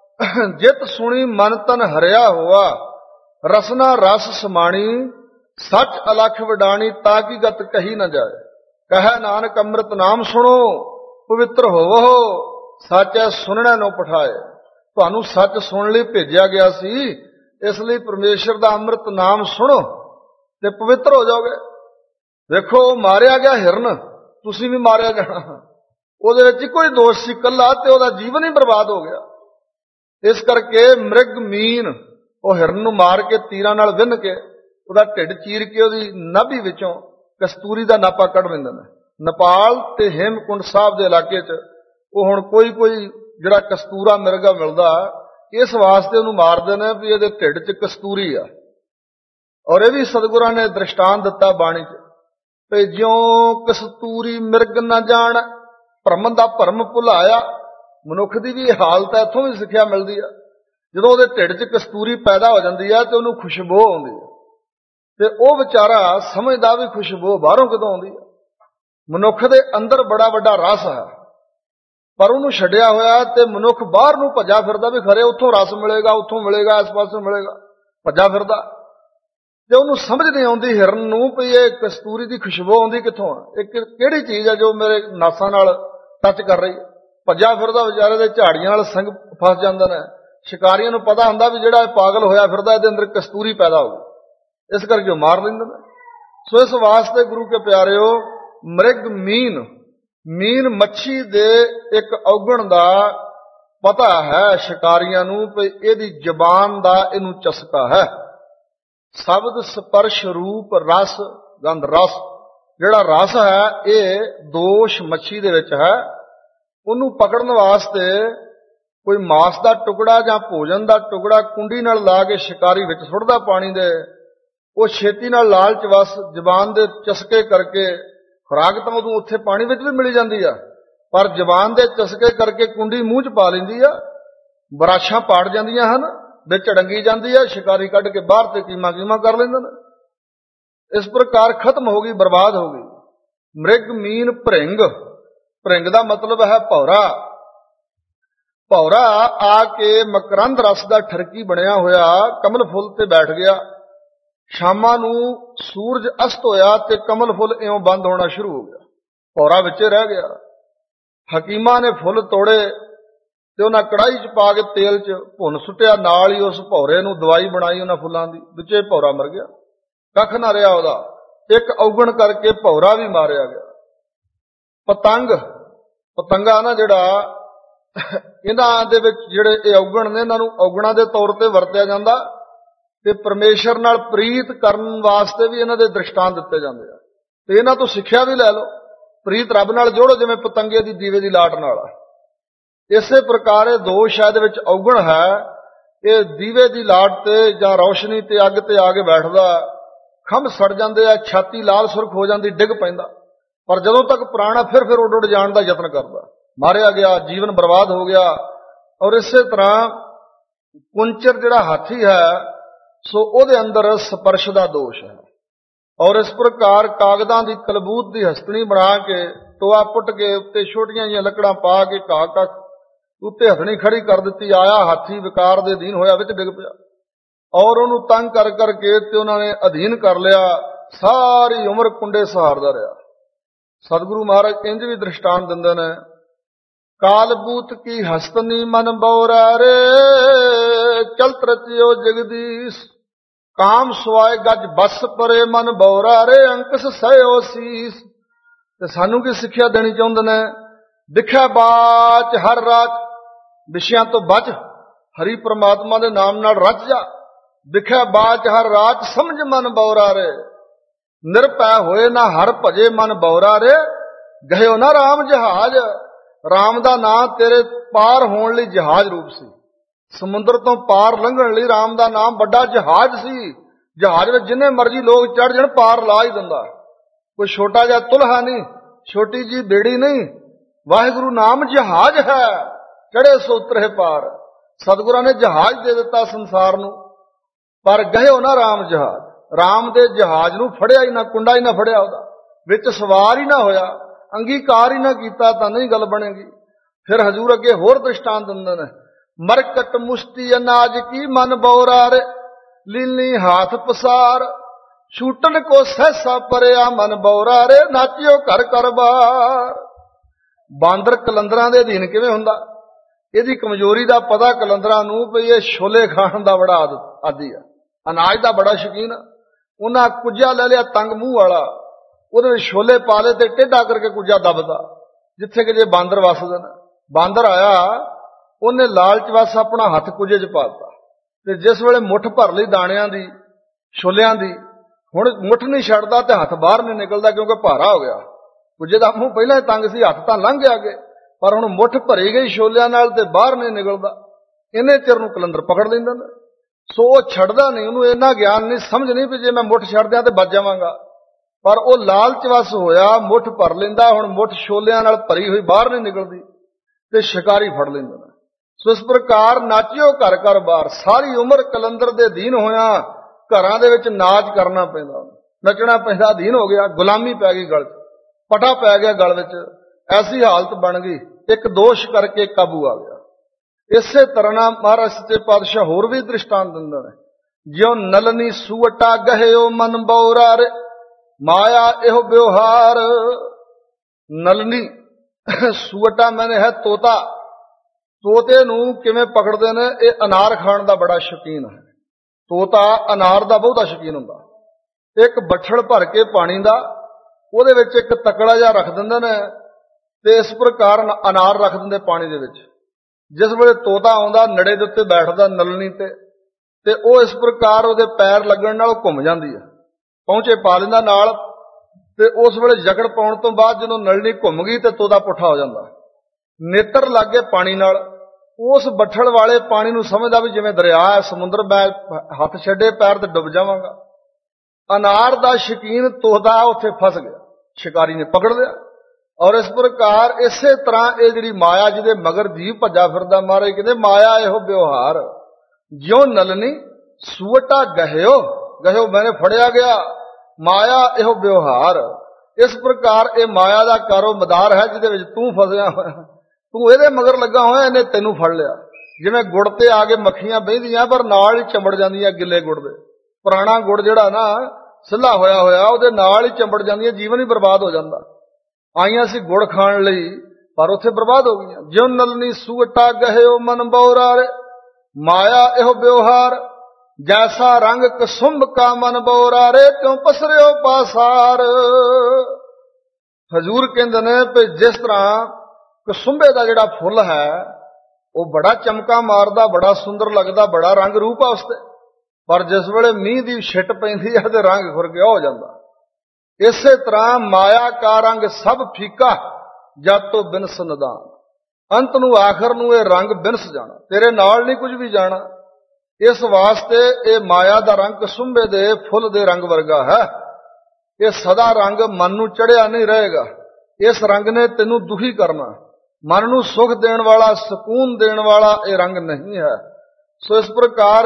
[SPEAKER 1] ਜਿਤ ਸੁਣੀ ਮਨ ਤਨ ਹਰਿਆ ਹੋਆ, ਰਸਨਾ ਰਸ ਸਮਾਣੀ, ਸੱਚ ਅਲਖ ਵਡਾਣੀ, ਤਾਂ ਕੀ ਗਤ ਕਹੀ ਨਾ ਜਾਏ। ਕਹੈ ਨਾਨਕ ਅੰਮ੍ਰਿਤ ਨਾਮ ਸੁਣੋ, ਪਵਿੱਤਰ ਹੋਵੋ, ਸੱਚ ਹੈ ਸੁਣਨਾ ਨੋ ਪਠਾਏ। ਤੁਹਾਨੂੰ ਸੱਚ ਸੁਣਨ ਲਈ ਭੇਜਿਆ ਗਿਆ ਸੀ, ਇਸ ਲਈ ਪਰਮੇਸ਼ਰ ਦਾ ਅੰਮ੍ਰਿਤ ਨਾਮ ਸੁਣੋ ਤੇ ਪਵਿੱਤਰ ਹੋ ਜਾਓਗੇ। ਵੇਖੋ, ਮਾਰਿਆ ਗਿਆ ਹਿਰਨ, ਤੁਸੀਂ ਵੀ ਮਾਰਿਆ ਜਾਣਾ। ਉਹਦੇ ਵਿੱਚ ਕੋਈ ਦੋਸ਼ ਸੀ ਇਕੱਲਾ, ਤੇ ਉਹਦਾ ਜੀਵਨ ਹੀ ਬਰਬਾਦ ਹੋ ਗਿਆ। ਇਸ ਕਰਕੇ ਮ੍ਰਿਗ ਮੀਨ ਉਹ ਹਿਰਨ ਨੂੰ ਮਾਰ ਕੇ ਤੀਰਾਂ ਨਾਲ ਵਿੰਨ ਕੇ ਉਹਦਾ ਢਿੱਡ ਚੀਰ ਕੇ ਉਹਦੀ ਨਾਭੀ ਵਿੱਚੋਂ ਕਸਤੂਰੀ ਦਾ ਨਾਪਾ ਕੱਢ ਲੈਂਦੇ ਨੇ। ਨੇਪਾਲ ਤੇ ਹੇਮਕੁੰਡ ਸਾਹਿਬ ਦੇ ਇਲਾਕੇ 'ਚ ਉਹ ਹੁਣ ਕੋਈ ਕੋਈ ਜਿਹੜਾ ਕਸਤੂਰਾ ਮਿਰਗਾ ਮਿਲਦਾ, ਇਸ ਵਾਸਤੇ ਉਹਨੂੰ ਮਾਰਦੇ ਨੇ ਵੀ ਇਹਦੇ ਢਿੱਡ 'ਚ ਕਸਤੂਰੀ ਆ। ਔਰ ਇਹ ਵੀ ਸਤਿਗੁਰਾਂ ਨੇ ਦ੍ਰਿਸ਼ਟਾਂਤ ਦਿੱਤਾ ਬਾਣੀ 'ਚ, ਭਈ ਜਿਉਂ ਕਸਤੂਰੀ ਮਿਰਗ ਨਾ ਜਾਣ, ਭਰਮ ਦਾ ਭਰਮ ਭੁਲਾਇਆ। ਮਨੁੱਖ ਦੀ ਵੀ ਹਾਲਤ ਹੈ, ਇੱਥੋਂ ਵੀ ਸਿੱਖਿਆ ਮਿਲਦੀ ਆ। ਜਦੋਂ ਉਹਦੇ ਢਿੱਡ 'ਚ ਕਸਤੂਰੀ ਪੈਦਾ ਹੋ ਜਾਂਦੀ ਹੈ ਤੇ ਉਹਨੂੰ ਖੁਸ਼ਬੂ ਆਉਂਦੀ ਹੈ, ਤੇ ਉਹ ਵਿਚਾਰਾ ਸਮਝਦਾ ਵੀ ਖੁਸ਼ਬੂ ਬਾਹਰੋਂ ਕਿਦੋਂ ਆਉਂਦੀ ਹੈ। ਮਨੁੱਖ ਦੇ ਅੰਦਰ ਬੜਾ ਵੱਡਾ ਰਸ ਹੈ, ਪਰ ਉਹਨੂੰ ਛੱਡਿਆ ਹੋਇਆ ਤੇ ਮਨੁੱਖ ਬਾਹਰ ਨੂੰ ਭੱਜਾ ਫਿਰਦਾ ਵੀ ਖਰੇ ਉੱਥੋਂ ਰਸ ਮਿਲੇਗਾ, ਉੱਥੋਂ ਮਿਲੇਗਾ, ਇਸ ਪਾਸੋਂ ਮਿਲੇਗਾ, ਭੱਜਾ ਫਿਰਦਾ। ਤੇ ਉਹਨੂੰ ਸਮਝ ਨਹੀਂ ਆਉਂਦੀ ਹਿਰਨ ਨੂੰ ਵੀ ਇਹ ਕਸਤੂਰੀ ਦੀ ਖੁਸ਼ਬੂ ਆਉਂਦੀ ਕਿੱਥੋਂ ਆ, ਇਹ ਕਿਹੜੀ ਚੀਜ਼ ਹੈ ਜੋ ਮੇਰੇ ਨਾਸਾਂ ਨਾਲ ਟੱਚ ਕਰ ਰਹੀ ਹੈ। ਭੱਜਾ ਫਿਰਦਾ ਵਿਚਾਰੇ ਦੇ ਝਾੜੀਆਂ ਨਾਲ ਸੰਗ ਫਸ ਜਾਂਦੇ ਨੇ। ਸ਼ਿਕਾਰੀਆਂ ਨੂੰ ਪਤਾ ਹੁੰਦਾ ਵੀ ਜਿਹੜਾ ਇਹ ਪਾਗਲ ਹੋਇਆ ਫਿਰਦਾ ਇਹਦੇ ਅੰਦਰ ਕਸਤੂਰੀ ਪੈਦਾ ਹੋਊ, ਇਸ ਕਰਕੇ ਉਹ ਮਾਰ ਲੈਂਦੇ ਨੇ। ਸੋ ਇਸ ਵਾਸਤੇ ਗੁਰੂ ਕੇ ਪਿਆਰਿਓ, ਮ੍ਰਿਗ ਮੀਨ, ਮੀਨ ਮੱਛੀ ਦੇ ਇੱਕ ਔਗਣ ਦਾ ਪਤਾ ਹੈ ਸ਼ਿਕਾਰੀਆਂ ਨੂੰ ਵੀ ਇਹਦੀ ਜ਼ਬਾਨ ਦਾ ਇਹਨੂੰ ਚਸਕਾ ਹੈ। ਸ਼ਬਦ ਸਪਰਸ਼ ਰੂਪ ਰਸ ਗੰਧ ਰਸ, ਜਿਹੜਾ ਰਸ ਹੈ ਇਹ ਦੋਸ਼ ਮੱਛੀ ਦੇ ਵਿੱਚ ਹੈ। ਉਹਨੂੰ ਪਕੜਨ ਵਾਸਤੇ ਕੋਈ ਮਾਸ ਦਾ ਟੁਕੜਾ ਜਾਂ ਭੋਜਨ ਦਾ ਟੁਕੜਾ ਕੁੰਡੀ ਨਾਲ ਲਾ ਕੇ ਸ਼ਿਕਾਰੀ ਵਿੱਚ ਸੁੱਟਦਾ ਪਾਣੀ ਦੇ, ਉਹ ਛੇਤੀ ਨਾਲ ਲਾਲਚ ਵਸ ਜ਼ਬਾਨ ਦੇ ਚਸਕੇ ਕਰਕੇ, ਖੁਰਾਕ ਤਾਂ ਉਦੋਂ ਉੱਥੇ ਪਾਣੀ ਵਿੱਚ ਵੀ ਮਿਲੀ ਜਾਂਦੀ ਆ, ਪਰ ਜ਼ਬਾਨ ਦੇ ਚਸਕੇ ਕਰਕੇ ਕੁੰਡੀ ਮੂੰਹ 'ਚ ਪਾ ਲੈਂਦੀ ਆ, ਬਰਾਸ਼ਾਂ ਪਾੜ ਜਾਂਦੀਆਂ ਹਨ, ਵਿੱਚ ਅੜੰਗੀ ਜਾਂਦੀ ਆ, ਸ਼ਿਕਾਰੀ ਕੱਢ ਕੇ ਬਾਹਰ ਤੇ ਕੀਮਾ ਕੀਮਾ ਕਰ ਲੈਂਦੇ ਨੇ। ਇਸ ਪ੍ਰਕਾਰ ਖਤਮ ਹੋ ਗਈ, ਬਰਬਾਦ ਹੋ ਗਈ। ਮ੍ਰਿਗ ਮੀਨ ਭਰਿੰਗ, ਭਰਿੰਗ ਦਾ ਮਤਲਬ ਹੈ ਭੌਰਾ। ਭੌਰਾ ਆ ਕੇ ਮਕਰੰਦ ਰਸ ਦਾ ਠਰਕੀ ਬਣਿਆ ਹੋਇਆ ਕਮਲ ਫੁੱਲ ਤੇ ਬੈਠ ਗਿਆ। ਸ਼ਾਮਾਂ ਨੂੰ ਸੂਰਜ ਅਸਤ ਹੋਇਆ ਤੇ ਕਮਲ ਫੁੱਲ ਇਉਂ ਬੰਦ ਹੋਣਾ ਸ਼ੁਰੂ ਹੋ ਗਿਆ, ਭੌਰਾ ਵਿੱਚੇ ਰਹਿ ਗਿਆ। ਹਕੀਮਾਂ ਨੇ ਫੁੱਲ ਤੋੜੇ ਤੇ ਉਹਨਾਂ ਕੜਾਹੀ 'ਚ ਪਾ ਕੇ ਤੇਲ 'ਚ ਭੁੰਨ ਸੁੱਟਿਆ, ਨਾਲ ਹੀ ਉਸ ਭੌਰੇ ਨੂੰ ਦਵਾਈ ਬਣਾਈ ਉਹਨਾਂ ਫੁੱਲਾਂ ਦੀ, ਵਿੱਚੇ ਭੌਰਾ ਮਰ ਗਿਆ, ਕੱਖ ਨਾ ਰਿਹਾ ਉਹਦਾ। ਇੱਕ ਔਗਣ ਕਰਕੇ ਭੌਰਾ ਵੀ ਮਾਰਿਆ ਗਿਆ। ਪਤੰਗ, ਪਤੰਗਾ ਨਾ ਜਿਹੜਾ, ਇਹਨਾਂ ਦੇ ਵਿੱਚ ਜਿਹੜੇ ਇਹ ਔਗਣ ਨੇ, ਇਹਨਾਂ ਨੂੰ ਔਗਣਾਂ ਦੇ ਤੌਰ ਤੇ ਵਰਤਿਆ ਜਾਂਦਾ ਤੇ ਪਰਮੇਸ਼ਰ ਨਾਲ ਪ੍ਰੀਤ ਕਰਨ ਵਾਸਤੇ ਵੀ ਇਹਨਾਂ ਦੇ ਦ੍ਰਿਸ਼ਟਾਂਤ ਦਿੱਤੇ ਜਾਂਦੇ ਆ। ਤੇ ਇਹਨਾਂ ਤੋਂ ਸਿੱਖਿਆ ਵੀ ਲੈ ਲਓ, ਪ੍ਰੀਤ ਰੱਬ ਨਾਲ ਜੋੜੋ ਜਿਵੇਂ ਪਤੰਗੇ ਦੀ ਦੀਵੇ ਦੀ ਲਾਟ ਨਾਲ। ਇਸੇ ਪ੍ਰਕਾਰ ਇਹ ਦੋਸ਼ ਹੈ, ਇਹਦੇ ਵਿੱਚ ਔਗਣ ਹੈ। ਇਹ ਦੀਵੇ ਦੀ ਲਾਟ ਤੇ ਜਾਂ ਰੌਸ਼ਨੀ ਤੇ ਅੱਗ ਤੇ ਆ ਕੇ ਬੈਠਦਾ, ਖੰਭ ਸੜ ਜਾਂਦੇ ਆ, ਛਾਤੀ ਲਾਲ ਸੁਰਖ ਹੋ ਜਾਂਦੀ, ਡਿੱਗ ਪੈਂਦਾ, ਪਰ ਜਦੋਂ ਤੱਕ ਪ੍ਰਾਣ ਫਿਰ ਫਿਰ ਉੱਡ ਉੱਡ ਜਾਣ ਦਾ ਯਤਨ ਕਰਦਾ, ਮਾਰਿਆ ਗਿਆ, ਜੀਵਨ ਬਰਬਾਦ ਹੋ ਗਿਆ। ਔਰ ਇਸੇ ਤਰ੍ਹਾਂ ਕੁੰਚਰ ਜਿਹੜਾ ਹਾਥੀ ਹੈ, ਸੋ ਉਹਦੇ ਅੰਦਰ ਸਪਰਸ਼ ਦਾ ਦੋਸ਼ ਹੈ। ਔਰ ਇਸ ਪ੍ਰਕਾਰ ਕਾਗਜ਼ਾਂ ਦੀ ਕਲਬੂਤ ਦੀ ਹਸਤਣੀ ਬਣਾ ਕੇ, ਟੋਆ ਪੁੱਟ ਕੇ, ਉੱਤੇ ਛੋਟੀਆਂ ਜਿਹੀਆਂ ਲੱਕੜਾਂ ਪਾ ਕੇ ਘਾਹ ਕੱਖ ਉੱਤੇ ਹਸਤਣੀ ਖੜੀ ਕਰ ਦਿੱਤੀ। ਆਇਆ ਹਾਥੀ, ਵਿਕਾਰ ਦੇ ਅਧੀਨ ਹੋਇਆ, ਵਿੱਚ ਡਿੱਗ ਪਿਆ। ਔਰ ਉਹਨੂੰ ਤੰਗ ਕਰ ਕਰਕੇ ਤੇ ਉਹਨਾਂ ਨੇ ਅਧੀਨ ਕਰ ਲਿਆ, ਸਾਰੀ ਉਮਰ ਕੁੰਡੇ ਸਹਾਰਦਾ ਰਿਹਾ। ਸਤਿਗੁਰੂ ਮਹਾਰਾਜ ਇੰਝ ਵੀ ਦ੍ਰਿਸ਼ਟਾਂਤ ਦਿੰਦੇ ਨੇ, ਕਾਲਬੂਤ ਕੀ ਹਸਤਨੀ ਮਨ ਬੌਰਾ ਰੇ, ਚਲਤ ਰਚਿਓ ਜਗਦੀਸ਼, ਕਾਮ ਸੁਆਏ ਗੱਜ ਬਸ ਪਰੇ ਮਨ ਬੌਰਾ ਰੇ, ਅੰਕਸ ਸਹਿਓ ਸੀਸ। ਤੇ ਸਾਨੂੰ ਕੀ ਸਿੱਖਿਆ ਦੇਣੀ ਚਾਹੁੰਦੇ ਨੇ? ਦਿਖਿਆ ਬਾਚ ਹਰ ਰਾਤ, ਵਿਸ਼ਿਆਂ ਤੋਂ ਬਚ, ਹਰੀ ਪ੍ਰਮਾਤਮਾ ਦੇ ਨਾਮ ਨਾਲ ਰਚ ਜਾ। ਦਿਖਿਆ ਬਾਚ ਹਰ ਰਾਤ, ਸਮਝ ਮਨ ਬੌਰਾ ਰੇ, ਨਿਰਭੈ ਹੋਏ ਨਾ ਹਰ ਭਜੇ ਮਨ ਬੌਰਾ ਰੇ, ਗਹਿਓ ਨਾ ਰਾਮ ਜਹਾਜ਼। ਰਾਮ ਦਾ ਨਾਮ ਤੇਰੇ ਪਾਰ ਹੋਣ ਲਈ ਜਹਾਜ਼ ਰੂਪ ਸੀ, ਸਮੁੰਦਰ ਤੋਂ ਪਾਰ ਲੰਘਣ ਲਈ ਰਾਮ ਦਾ ਨਾਮ ਵੱਡਾ ਜਹਾਜ਼ ਸੀ, ਜਹਾਜ਼ ਵਿੱਚ ਜਿੰਨੇ ਮਰਜ਼ੀ ਲੋਕ ਚੜ੍ਹ ਜਾਣ, ਪਾਰ ਲਾ ਹੀ ਦਿੰਦਾ। ਕੋਈ ਛੋਟਾ ਜਿਹਾ ਤੁਲਹਾ ਨਹੀਂ, ਛੋਟੀ ਜੀ ਬੇੜੀ ਨਹੀਂ। ਵਾਹਿਗੁਰੂ ਨਾਮ ਜਹਾਜ਼ ਹੈ, ਚੜ੍ਹੇ ਸੋ ਉਤਰੇ ਪਾਰ। ਸਤਿਗੁਰਾਂ ਨੇ ਜਹਾਜ਼ ਦੇ ਦਿੱਤਾ ਸੰਸਾਰ ਨੂੰ, ਪਰ ਗਹਿਓ ਨਾ ਰਾਮ ਜਹਾਜ਼। ਰਾਮ ਦੇ ਜਹਾਜ਼ ਨੂੰ ਫੜਿਆ ਹੀ ਨਾ, ਕੁੰਡਾ ਹੀ ਨਾ ਫੜਿਆ, ਉਹਦਾ ਵਿੱਚ ਸਵਾਰ ਹੀ ਨਾ ਹੋਇਆ, ਅੰਗੀਕਾਰ ਹੀ ਨਾ ਕੀਤਾ ਤਾਂ ਨਹੀਂ ਗੱਲ ਬਣੇਗੀ। ਫਿਰ ਹਜ਼ੂਰ ਅੱਗੇ ਹੋਰ ਦ੍ਰਿਸ਼ਟਾਂਤ ਦਿੰਦੇ ਨੇ, ਮਰਕਟ ਮੁਸ਼ਤੀ ਅਨਾਜ ਕੀ ਮਨ ਬੌਰਾਰੇ, ਲੀਲੀ ਹਾਥ ਪਸਾਰ, ਛੂਟਨ ਕੋ ਸਹਿਸਾ ਪਰਿਆ ਮਨ ਬੌਰਾਰੇ, ਨਾਚਿਓ ਘਰ ਘਰ ਬਾਰ। ਬਾਂਦਰ ਕਲੰਦਰਾਂ ਦੇ ਅਧੀਨ ਕਿਵੇਂ ਹੁੰਦਾ? ਇਹਦੀ ਕਮਜ਼ੋਰੀ ਦਾ ਪਤਾ ਕਲੰਦਰਾਂ ਨੂੰ ਵੀ ਇਹ ਛੋਲੇ ਖਾਣ ਦਾ ਬੜਾ ਆਦੀ ਆ, ਅਨਾਜ ਦਾ ਬੜਾ ਸ਼ੌਕੀਨ। ਉਹਨਾਂ ਕੁੱਜਾ ਲੈ ਲਿਆ ਤੰਗ ਮੂੰਹ ਵਾਲਾ, ਉਹਦੇ ਵਿੱਚ ਛੋਲੇ ਪਾ ਲਏ ਤੇ ਟੇਢਾ ਕਰਕੇ ਕੁੱਜਾ ਦੱਬਦਾ, ਜਿੱਥੇ ਕਿ ਜੇ ਬਾਂਦਰ ਵੱਸਦੇ ਨੇ। ਬਾਂਦਰ ਆਇਆ, ਉਹਨੇ ਲਾਲਚ ਵਸ ਆਪਣਾ ਹੱਥ ਕੁੱਜੇ 'ਚ ਪਾ ਦਿੱਤਾ, ਤੇ ਜਿਸ ਵੇਲੇ ਮੁੱਠ ਭਰ ਲਈ ਦਾਣਿਆਂ ਦੀ, ਛੋਲਿਆਂ ਦੀ, ਹੁਣ ਮੁੱਠ ਨਹੀਂ ਛੱਡਦਾ ਤੇ ਹੱਥ ਬਾਹਰ ਨਹੀਂ ਨਿਕਲਦਾ, ਕਿਉਂਕਿ ਭਾਰਾ ਹੋ ਗਿਆ। ਕੁੱਜੇ ਦਾ ਮੂੰਹ ਪਹਿਲਾਂ ਹੀ ਤੰਗ ਸੀ, ਹੱਥ ਤਾਂ ਲੰਘ ਗਿਆ ਅੱਗੇ, ਪਰ ਹੁਣ ਮੁੱਠ ਭਰੀ ਗਈ ਛੋਲਿਆਂ ਨਾਲ ਤੇ ਬਾਹਰ ਨਹੀਂ ਨਿਕਲਦਾ। ਇੰਨੇ ਚਿਰ ਨੂੰ ਕਲੰਦਰ ਪਕੜ ਲੈਂਦਾ ਨੇ। ਸੋ ਉਹ ਛੱਡਦਾ ਨਹੀਂ, ਉਹਨੂੰ ਇੰਨਾ ਗਿਆਨ ਨਹੀਂ, ਸਮਝ ਨਹੀਂ ਵੀ ਜੇ ਮੈਂ ਮੁੱਠ ਛੱਡ ਦਿਆਂ ਤੇ ਬਚ ਜਾਵਾਂਗਾ। ਪਰ ਉਹ ਲਾਲਚ ਵਸ ਹੋਇਆ, ਮੁੱਠ ਭਰ ਲੈਂਦਾ। ਹੁਣ ਮੁੱਠ ਛੋਲਿਆਂ ਨਾਲ ਭਰੀ ਹੋਈ ਬਾਹਰ ਨਹੀਂ ਨਿਕਲਦੀ ਤੇ ਸ਼ਿਕਾਰੀ ਫੜ ਲੈਂਦਾ ਨੇ। ਸੋ ਇਸ ਪ੍ਰਕਾਰ ਨਾਚਿਓ ਘਰ ਘਰ ਬਾਰ। ਸਾਰੀ ਉਮਰ ਕਲੰਦਰ ਦੇ ਅਧੀਨ ਹੋਇਆ, ਘਰਾਂ ਦੇ ਵਿੱਚ ਨਾਚ ਕਰਨਾ ਪੈਂਦਾ, ਨੱਚਣਾ ਪੈਂਦਾ, ਅਧੀਨ ਹੋ ਗਿਆ, ਗੁਲਾਮੀ ਪੈ ਗਈ ਗਲ 'ਚ, ਪਟਾ ਪੈ ਗਿਆ ਗਲ ਵਿੱਚ, ਐਸੀ ਹਾਲਤ ਬਣ ਗਈ। ਇੱਕ ਦੋਸ਼ ਕਰਕੇ ਕਾਬੂ ਆ ਗਿਆ। ਇਸੇ ਤਰ੍ਹਾਂ ਨਾਲ ਮਹਾਰਾਜ ਸੱਚੇ ਪਾਤਸ਼ਾਹ ਹੋਰ ਵੀ ਦ੍ਰਿਸ਼ਟਾਂਤ ਦਿੰਦੇ ਨੇ, ਜਿਉ ਨਲਨੀ ਸੂਅਟਾ ਗਹਿਓ ਮਨ ਬੌਰਾਰੇ, ਮਾਇਆ ਇਹੋ ਵਿਵਹਾਰ। ਨਲਨੀ ਸੂਅਟਾ ਮੈਨੇ ਹੈ ਤੋਤਾ, ਤੋਤੇ ਨੂੰ ਕਿਵੇਂ ਪਕੜਦੇ ਨੇ? ਇਹ ਅਨਾਰ ਖਾਣ ਦਾ ਬੜਾ ਸ਼ੌਕੀਨ ਹੈ। ਤੋਤਾ ਅਨਾਰ ਦਾ ਬਹੁਤਾ ਸ਼ੌਕੀਨ ਹੁੰਦਾ। ਇੱਕ ਬੱਛੜ ਭਰ ਕੇ ਪਾਣੀ ਦਾ, ਉਹਦੇ ਵਿੱਚ ਇੱਕ ਤਕੜਾ ਜਿਹਾ ਰੱਖ ਦਿੰਦੇ ਨੇ, ਤੇ ਇਸ ਪ੍ਰਕਾਰ ਅਨਾਰ ਰੱਖ ਦਿੰਦੇ ਪਾਣੀ ਦੇ ਵਿੱਚ। ਜਿਸ ਵੇਲੇ ਤੋਤਾ ਆਉਂਦਾ, ਨੜੇ ਦੇ ਉੱਤੇ ਬੈਠਦਾ ਨਲਨੀ ਤੇ, ਤੇ ਉਹ ਇਸ ਪ੍ਰਕਾਰ ਉਹਦੇ ਪੈਰ ਲੱਗਣ ਨਾਲ ਘੁੰਮ ਜਾਂਦੀ ਹੈ, ਪਹੁੰਚੇ ਪਾ ਲੈਂਦਾ ਨਾਲ, ਤੇ ਉਸ ਵੇਲੇ ਜਕੜ ਪਾਉਣ ਤੋਂ ਬਾਅਦ ਜਦੋਂ ਨਲਨੀ ਘੁੰਮ ਗਈ ਤੇ ਤੋਤਾ ਪੁੱਠਾ ਹੋ ਜਾਂਦਾ। ਨੇਤਰ ਲੱਗੇ ਪਾਣੀ ਨਾਲ, ਉਸ ਬੱਠਲ ਵਾਲੇ ਪਾਣੀ ਨੂੰ ਸਮਝਦਾ ਵੀ ਜਿਵੇਂ ਦਰਿਆ ਹੈ, ਸਮੁੰਦਰ, ਮੈਂ ਹੱਥ ਛੱਡੇ ਪੈਰ ਤੇ ਡੁੱਬ ਜਾਵਾਂਗਾ। ਅਨਾਰ ਦਾ ਸ਼ੌਕੀਨ ਤੋਤਾ ਉੱਥੇ ਫਸ ਗਿਆ, ਸ਼ਿਕਾਰੀ ਨੇ ਪਕੜ ਲਿਆ। ਔਰ ਇਸ ਪ੍ਰਕਾਰ ਇਸੇ ਤਰ੍ਹਾਂ ਇਹ ਜਿਹੜੀ ਮਾਇਆ, ਜਿਹਦੇ ਮਗਰ ਜੀਵ ਭੱਜਾ ਫਿਰਦਾ, ਮਹਾਰਾਜ ਕਹਿੰਦੇ ਮਾਇਆ ਇਹੋ ਵਿਵਹਾਰ। ਜਿਉ ਨਲਨੀ ਸੂਅਟਾ ਗਹਿਓ, ਗਹਿਓ ਮੈਨੇ ਫੜਿਆ ਗਿਆ, ਮਾਇਆ ਇਹੋ ਵਿਵਹਾਰ। ਇਸ ਪ੍ਰਕਾਰ ਇਹ ਮਾਇਆ ਦਾ ਕਾਰੋ ਮਦਾਰ ਹੈ, ਜਿਹਦੇ ਵਿੱਚ ਤੂੰ ਫਸਿਆ ਹੋਇਆ, ਤੂੰ ਇਹਦੇ ਮਗਰ ਲੱਗਾ ਹੋਇਆ, ਇਹਨੇ ਤੈਨੂੰ ਫੜ ਲਿਆ। ਜਿਵੇਂ ਗੁੜ ਤੇ ਆ ਕੇ ਮੱਖੀਆਂ ਬਹਿੰਦੀਆਂ, ਪਰ ਨਾਲ ਹੀ ਚੰਬੜ ਜਾਂਦੀਆਂ ਗਿੱਲੇ ਗੁੜ ਦੇ। ਪੁਰਾਣਾ ਗੁੜ ਜਿਹੜਾ ਨਾ ਸਿੱਲਾ ਹੋਇਆ ਹੋਇਆ, ਉਹਦੇ ਨਾਲ ਹੀ ਚੰਬੜ ਜਾਂਦੀਆਂ, ਜੀਵਨ ਹੀ ਬਰਬਾਦ ਹੋ ਜਾਂਦਾ। ਆਈਆਂ ਸੀ ਗੁੜ ਖਾਣ ਲਈ, ਪਰ ਉੱਥੇ ਬਰਬਾਦ ਹੋ ਗਈਆਂ। ਜਿਉ ਨਲਨੀ ਸੂਅਟਾ ਗਹਿਓ ਮਨ ਬੌਰਾਰੇ, ਮਾਇਆ ਇਹੋ ਵਿਵਹਾਰ। ਜੈਸਾ ਰੰਗ ਕਸੁੰਭ ਕਾ ਮਨ ਬੌਰਾਰੇ, ਤਿਉ ਪਸਰਿਓ ਪਾਸਾਰ। ਹਜ਼ੂਰ ਕਹਿੰਦੇ ਨੇ ਵੀ ਜਿਸ ਤਰ੍ਹਾਂ ਕਸੁੰਭੇ ਦਾ ਜਿਹੜਾ ਫੁੱਲ ਹੈ, ਉਹ ਬੜਾ ਚਮਕਾ ਮਾਰਦਾ, ਬੜਾ ਸੁੰਦਰ ਲੱਗਦਾ, ਬੜਾ ਰੰਗ ਰੂਪ ਆ ਉਸ ਤੇ, ਪਰ ਜਿਸ ਵੇਲੇ ਮੀਂਹ ਦੀ ਛਿੱਟ ਪੈਂਦੀ ਹੈ ਤੇ ਰੰਗ ਖੁਰ ਗਿਆ ਹੋ ਜਾਂਦਾ। ਇਸੇ ਤਰ੍ਹਾਂ ਮਾਇਆ ਕਾ ਰੰਗ ਸਭ ਫੀਕਾ, ਜਦ ਤੋਂ ਬਿਨਸ ਨਿਦਾਨ। ਅੰਤ ਨੂੰ ਆਖਰ ਨੂੰ ਇਹ ਰੰਗ ਬਿਨਸ ਜਾਣਾ, ਤੇਰੇ ਨਾਲ ਨਹੀਂ ਕੁਝ ਵੀ ਜਾਣਾ। ਇਸ ਵਾਸਤੇ ਇਹ ਮਾਇਆ ਦਾ ਰੰਗ ਕਸੁੰਭੇ ਦੇ ਫੁੱਲ ਦੇ ਰੰਗ ਵਰਗਾ ਹੈ। ਇਹ ਸਦਾ ਰੰਗ ਮਨ ਨੂੰ ਚੜਿਆ ਨਹੀਂ ਰਹੇਗਾ। ਇਸ ਰੰਗ ਨੇ ਤੈਨੂੰ ਦੁਖੀ ਕਰਨਾ। ਮਨ ਨੂੰ ਸੁਖ ਦੇਣ ਵਾਲਾ, ਸਕੂਨ ਦੇਣ ਵਾਲਾ ਇਹ ਰੰਗ ਨਹੀਂ ਹੈ। ਸੋ ਇਸ ਪ੍ਰਕਾਰ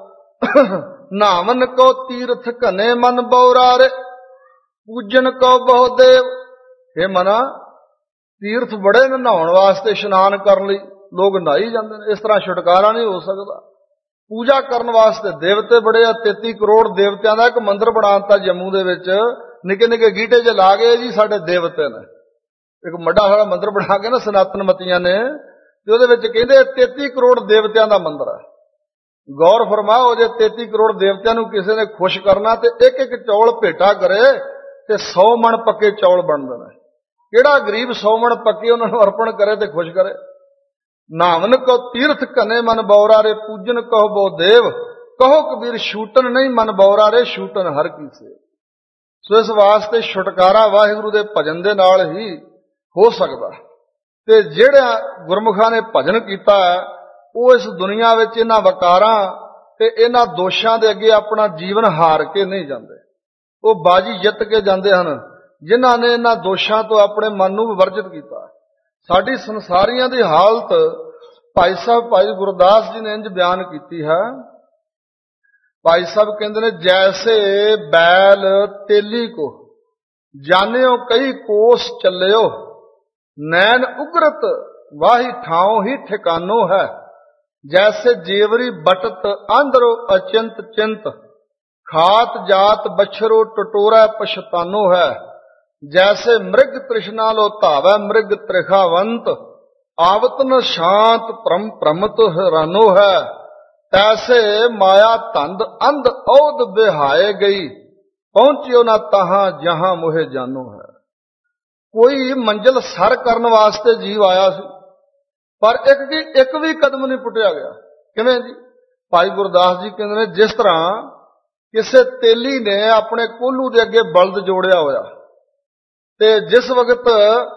[SPEAKER 1] ਨਾਵਨ ਕੋ ਤੀਰਥ ਘਨੇ ਮਨ ਬੌਰਾਰੇ, ਪੂਜਨ ਕੋ ਬਹੁ ਦੇਵ। ਇਹ ਮਨਾ ਤੀਰਥ ਬੜੇ ਨੇ ਨਹਾਉਣ ਵਾਸਤੇ, ਇਸ਼ਨਾਨ ਕਰਨ ਲਈ ਲੋਕ ਨਹਾਈ ਜਾਂਦੇ ਨੇ। ਇਸ ਤਰ੍ਹਾਂ ਛੁਟਕਾਰਾ ਨਹੀਂ ਹੋ ਸਕਦਾ। ਪੂਜਾ ਕਰਨ ਵਾਸਤੇ ਦੇਵਤੇ ਬੜੇ ਆ। ਤੇਤੀ ਕਰੋੜ ਦੇਵਤਿਆਂ ਦਾ ਇੱਕ ਮੰਦਿਰ ਬਣਾ ਦਿੱਤਾ ਜੰਮੂ ਦੇ ਵਿੱਚ, ਨਿੱਕੇ ਨਿੱਕੇ ਗੀਟੇ 'ਚ ਲਾ ਗਏ ਜੀ ਸਾਡੇ ਦੇਵਤੇ ਨੇ। ਇੱਕ ਵੱਡਾ ਸਾਰਾ ਮੰਦਿਰ ਬਣਾ ਕੇ ਨਾ ਸਨਾਤਨ ਮਤੀਆਂ ਨੇ, ਤੇ ਉਹਦੇ ਵਿੱਚ ਕਹਿੰਦੇ ਤੇਤੀ ਕਰੋੜ ਦੇਵਤਿਆਂ ਦਾ ਮੰਦਿਰ ਹੈ। ਗੌਰ ਫਰਮਾਓ, ਜੇ ਤੇਤੀ ਕਰੋੜ ਦੇਵਤਿਆਂ ਨੂੰ ਕਿਸੇ ਨੇ ਖੁਸ਼ ਕਰਨਾ ਤੇ ਇੱਕ ਇੱਕ ਚੌਲ ਭੇਟਾ ਕਰੇ ਤੇ ਸੌ ਮਣ ਪੱਕੇ ਚੌਲ ਬਣਦੇ ਨੇ। ਕਿਹੜਾ ਗਰੀਬ ਸੌ ਮਣ ਪੱਕੇ ਉਹਨਾਂ ਨੂੰ ਅਰਪਣ ਕਰੇ ਤੇ ਖੁਸ਼ ਕਰੇ। ਨਾਵਨ ਕੋ ਤੀਰਥ ਘਨੇ ਮਨ ਬੌਰਾਰੇ, ਪੂਜਨ ਕਹੋ ਬਹੁ ਦੇਵ। ਕਹੋ ਕਬੀਰ ਛੂਟਨ ਨਹੀਂ ਮਨ ਬੌਰਾਰੇ, ਛੂਟਨ ਹਰ ਕੀ ਸੇਵ। ਸੋ ਇਸ ਵਾਸਤੇ ਛੁਟਕਾਰਾ ਵਾਹਿਗੁਰੂ ਦੇ ਭਜਨ ਦੇ ਨਾਲ ਹੀ ਹੋ ਸਕਦਾ। ਤੇ ਜਿਹੜਾ ਗੁਰਮੁਖਾਂ ਨੇ ਭਜਨ ਕੀਤਾ, ਉਹ ਇਸ ਦੁਨੀਆ ਵਿੱਚ ਇਹਨਾਂ ਵਕਾਰਾਂ, ਤੇ ਇਹਨਾਂ ਦੋਸ਼ਾਂ ਦੇ ਅੱਗੇ ਆਪਣਾ ਜੀਵਨ ਹਾਰ ਕੇ ਨਹੀਂ ਜਾਂਦੇ। ਉਹ ਬਾਜੀ ਜਿੱਤ ਕੇ ਜਾਂਦੇ ਹਨ ਜਿਨ੍ਹਾਂ ਨੇ ਇਹਨਾਂ ਦੋਸ਼ਾਂ ਤੋਂ ਆਪਣੇ ਮਨ ਨੂੰ ਵਿਵਰਜਿਤ ਕੀਤਾ। ਸਾਡੀ ਸੰਸਾਰੀਆਂ ਦੀ ਹਾਲਤ ਭਾਈ ਸਾਹਿਬ ਭਾਈ ਗੁਰਦਾਸ ਜੀ ਨੇ ਇੰਜ ਬਿਆਨ ਕੀਤੀ ਹੈ। ਭਾਈ ਸਾਹਿਬ ਕਹਿੰਦੇ ਨੇ, ਜੈਸੇ ਬੈਲ ਤੇਲੀ ਕੋ ਜਾਣਿਓ ਕਈ ਕੋਸ ਚੱਲਿਓ, ਨੈਣ ਉਗਰਤ ਵਾਹੀ ਠਾਉ ਹੀ ਠਿਕਾਨੋ ਹੈ। ਜੈਸੇ ਜੇਵਰੀ ਬਟਤ ਆਂਦਰੋ ਅਚਿੰਤ ਚਿੰਤ, ਖਾਤ ਜਾਤ ਬਛਰੋ ਟਟੋਰਾ ਪਛਤਾਨੋ ਹੈ। ਜੈਸੇ ਮ੍ਰਿਗ ਤ੍ਰਿਸ਼ਨਾ ਲੋ ਧਾਵੈ ਮ੍ਰਿਗ ਤ੍ਰਿਖਾਵੰਤ, ਆਵਤ ਨ ਸ਼ਾਂਤ ਭ੍ਰਮ ਭ੍ਰਮਤ ਹੈਰਾਨੋ ਹੈ। ਤੈਸੇ ਮਾਇਆ ਧੰਦ ਅੰਧ ਔਧ ਬਿਹਾਏ ਗਈ, ਪਹੁੰਚਿਓ ਨਾ ਤਹਾਂ ਜਹਾਂ ਮੋਹਿ ਜਾਨੋ ਹੈ। ਕੋਈ ਮੰਜ਼ਿਲ ਸਰ ਕਰਨ ਵਾਸਤੇ ਜੀਵ ਆਇਆ ਸੀ, ਪਰ ਇੱਕ ਕੀ ਇੱਕ ਵੀ ਕਦਮ ਨਹੀਂ ਪੁੱਟਿਆ ਗਿਆ। ਕਿਵੇਂ ਜੀ? ਭਾਈ ਗੁਰਦਾਸ ਜੀ ਕਹਿੰਦੇ ਨੇ, ਜਿਸ ਤਰ੍ਹਾਂ ਕਿਸੇ ਤੇਲੀ ਨੇ ਆਪਣੇ ਕੋਹਲੂ ਦੇ ਅੱਗੇ ਬਲਦ ਜੋੜਿਆ ਹੋਇਆ, ਤੇ ਜਿਸ ਵਕਤ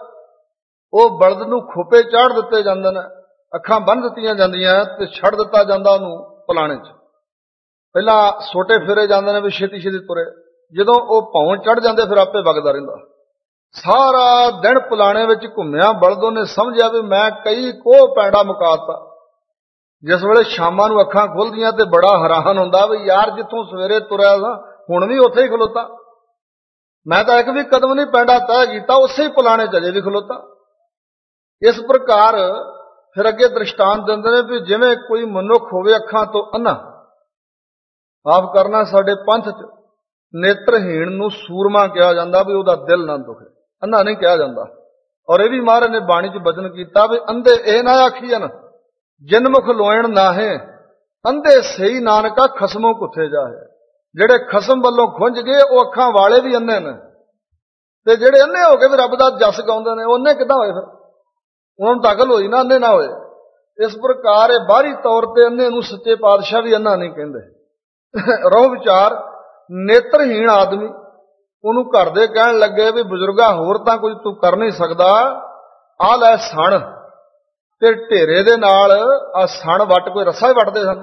[SPEAKER 1] ਉਹ ਬਲਦ ਨੂੰ ਖੋਪੇ ਚਾੜ ਦਿੱਤੇ ਜਾਂਦੇ ਨੇ, ਅੱਖਾਂ ਬੰਨ੍ਹ ਦਿੱਤੀਆਂ ਜਾਂਦੀਆਂ ਤੇ ਛੱਡ ਦਿੱਤਾ ਜਾਂਦਾ ਉਹਨੂੰ ਪਲਾਣੇ 'ਚ। ਪਹਿਲਾਂ ਸੋਟੇ ਫੇਰੇ ਜਾਂਦੇ ਨੇ ਵੀ ਛੇਤੀ ਛੇਤੀ ਤੁਰੇ, ਜਦੋਂ ਉਹ ਭੌਂ ਚੜ ਜਾਂਦੇ ਫਿਰ ਆਪੇ ਵਗਦਾ ਰਹਿੰਦਾ। ਸਾਰਾ ਦਿਨ ਪਲਾਣੇ ਵਿੱਚ ਘੁੰਮਿਆ ਬਲਦ, ਉਹਨੇ ਸਮਝਿਆ ਵੀ ਮੈਂ ਕਈ ਕੋਹ ਪੈਂਡਾ ਮੁਕਾਤਾ। ਜਿਸ ਵੇਲੇ ਸ਼ਾਮਾਂ ਨੂੰ ਅੱਖਾਂ ਖੁੱਲਦੀਆਂ ਤੇ ਬੜਾ ਹੈਰਾਨ ਹੁੰਦਾ ਵੀ ਯਾਰ ਜਿੱਥੋਂ ਸਵੇਰੇ ਤੁਰਿਆ ਸਾਂ ਹੁਣ ਵੀ ਉੱਥੇ ਹੀ ਖਲੋਤਾ, ਮੈਂ ਤਾਂ ਇੱਕ ਵੀ ਕਦਮ ਨਹੀਂ ਪੈਂਡਾ ਤੈਅ ਕੀਤਾ, ਉਸੇ ਹੀ ਪਲਾਣੇ 'ਚ ਅਜੇ ਵੀ ਖਲੋਤਾ। ਇਸ ਪ੍ਰਕਾਰ ਫਿਰ ਅੱਗੇ ਦ੍ਰਿਸ਼ਟਾਂਤ ਦਿੰਦੇ ਨੇ ਵੀ ਜਿਵੇਂ ਕੋਈ ਮਨੁੱਖ ਹੋਵੇ ਅੱਖਾਂ ਤੋਂ ਅੰਨਾ। ਆਪ ਕਰਨਾ ਸਾਡੇ ਪੰਥ 'ਚ ਨੇਤਰਹੀਣ ਨੂੰ ਸੂਰਮਾ ਕਿਹਾ ਜਾਂਦਾ ਵੀ ਉਹਦਾ ਦਿਲ ਨਾ ਦੁਖੇ, ਅੰਨਾ ਨਹੀਂ ਕਿਹਾ ਜਾਂਦਾ। ਔਰ ਇਹ ਵੀ ਮਹਾਰਾਜ ਨੇ ਬਾਣੀ 'ਚ ਬਚਨ ਕੀਤਾ ਵੀ ਅੰਧੇ ਇਹ ਨਾ ਆਖੀਐਨ ਜਿਨ ਮੁਖ ਲੋਇਣ ਨਾਹੇ, ਅੰਧੇ ਸਹੀ ਨਾਨਕਾ ਖਸਮੋਂ ਕੁੱਥੇ ਜਾਏ। ਜਿਹੜੇ ਖਸਮ ਵੱਲੋਂ ਖੁੰਝ ਗਏ ਉਹ ਅੱਖਾਂ ਵਾਲੇ ਵੀ ਅੰਨੇ ਨੇ, ਤੇ ਜਿਹੜੇ ਅੰਨੇ ਹੋ ਕੇ ਵੀ ਰੱਬ ਦਾ ਜਸ ਗਾਉਂਦੇ ਨੇ ਉਹਨੇ ਕਿੱਦਾਂ ਹੋਏ? ਫਿਰ ਉਹਨਾਂ ਨੂੰ ਤਾਂ ਅਕਲ ਹੋਈ ਨਾ, ਅੰਨੇ ਨਾ ਹੋਏ। ਇਸ ਪ੍ਰਕਾਰ ਇਹ ਬਾਹਰੀ ਤੌਰ ਤੇ ਅੰਨੇ ਨੂੰ ਸੱਚੇ ਪਾਤਸ਼ਾਹ ਵੀ ਅੰਨਾ ਨਹੀਂ ਕਹਿੰਦੇ। ਰਹੁ ਵਿਚਾਰ ਨੇਤਰਹੀਣ ਆਦਮੀ, ਉਹਨੂੰ ਘਰ ਦੇ ਕਹਿਣ ਲੱਗੇ ਵੀ ਬਜ਼ੁਰਗਾ ਹੋਰ ਤਾਂ ਕੁਝ ਤੂੰ ਕਰ ਨਹੀਂ ਸਕਦਾ, ਆ ਲੈ ਸਣ, ਤੇ ਢੇਰੇ ਦੇ ਨਾਲ ਆ ਸਣ ਵੱਟ, ਕੋਈ ਰੱਸਾ ਹੀ ਵੱਟਦੇ ਸਨ।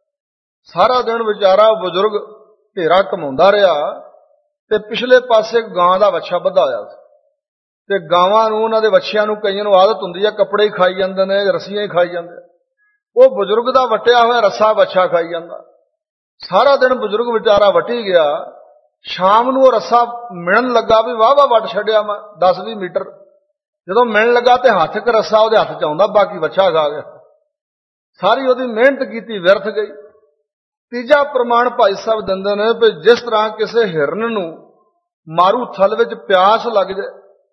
[SPEAKER 1] ਸਾਰਾ ਦਿਨ ਵਿਚਾਰਾ ਬਜ਼ੁਰਗ ਢੇਰਾ ਘਮਾਉਂਦਾ ਰਿਹਾ, ਤੇ ਪਿਛਲੇ ਪਾਸੇ ਗਾਂ ਦਾ ਵੱਛਾ ਬੱਧਾ ਹੋਇਆ ਸੀ, ਤੇ ਗਾਵਾਂ ਨੂੰ ਉਹਨਾਂ ਦੇ ਵੱਛਿਆਂ ਨੂੰ ਕਈਆਂ ਨੂੰ ਆਦਤ ਹੁੰਦੀ ਹੈ ਕੱਪੜੇ ਹੀ ਖਾਈ ਜਾਂਦੇ ਨੇ, ਰੱਸੀਆਂ ਹੀ ਖਾਈ ਜਾਂਦੇ। ਉਹ ਬਜ਼ੁਰਗ ਦਾ ਵੱਟਿਆ ਹੋਇਆ ਰੱਸਾ ਵੱਛਾ ਖਾਈ ਜਾਂਦਾ। ਸਾਰਾ ਦਿਨ ਬਜ਼ੁਰਗ ਵਿਚਾਰਾ ਵੱਟੀ ਗਿਆ। ਸ਼ਾਮ ਨੂੰ ਉਹ ਰੱਸਾ ਮਿਲਣ ਲੱਗਾ ਵੀ ਵਾਹ ਵਾਹ ਵੱਟ ਛੱਡਿਆ ਮੈਂ ਦਸ ਵੀਹ ਮੀਟਰ। ਜਦੋਂ ਮਿਲਣ ਲੱਗਾ ਤੇ ਹੱਥ ਕ ਰੱਸਾ ਉਹਦੇ ਹੱਥ 'ਚ ਆਉਂਦਾ, ਬਾਕੀ ਵੱਛਾ ਖਾ ਗਿਆ। ਸਾਰੀ ਉਹਦੀ ਮਿਹਨਤ ਕੀਤੀ ਵਿਅਰਥ ਗਈ। ਤੀਜਾ ਪ੍ਰਮਾਣ ਭਾਈ ਸਾਹਿਬ ਦਿੰਦੇ ਨੇ ਵੀ ਜਿਸ ਤਰ੍ਹਾਂ ਕਿਸੇ ਹਿਰਨ ਨੂੰ ਮਾਰੂ ਥਲ ਵਿੱਚ ਪਿਆਸ ਲੱਗ ਜਾਏ,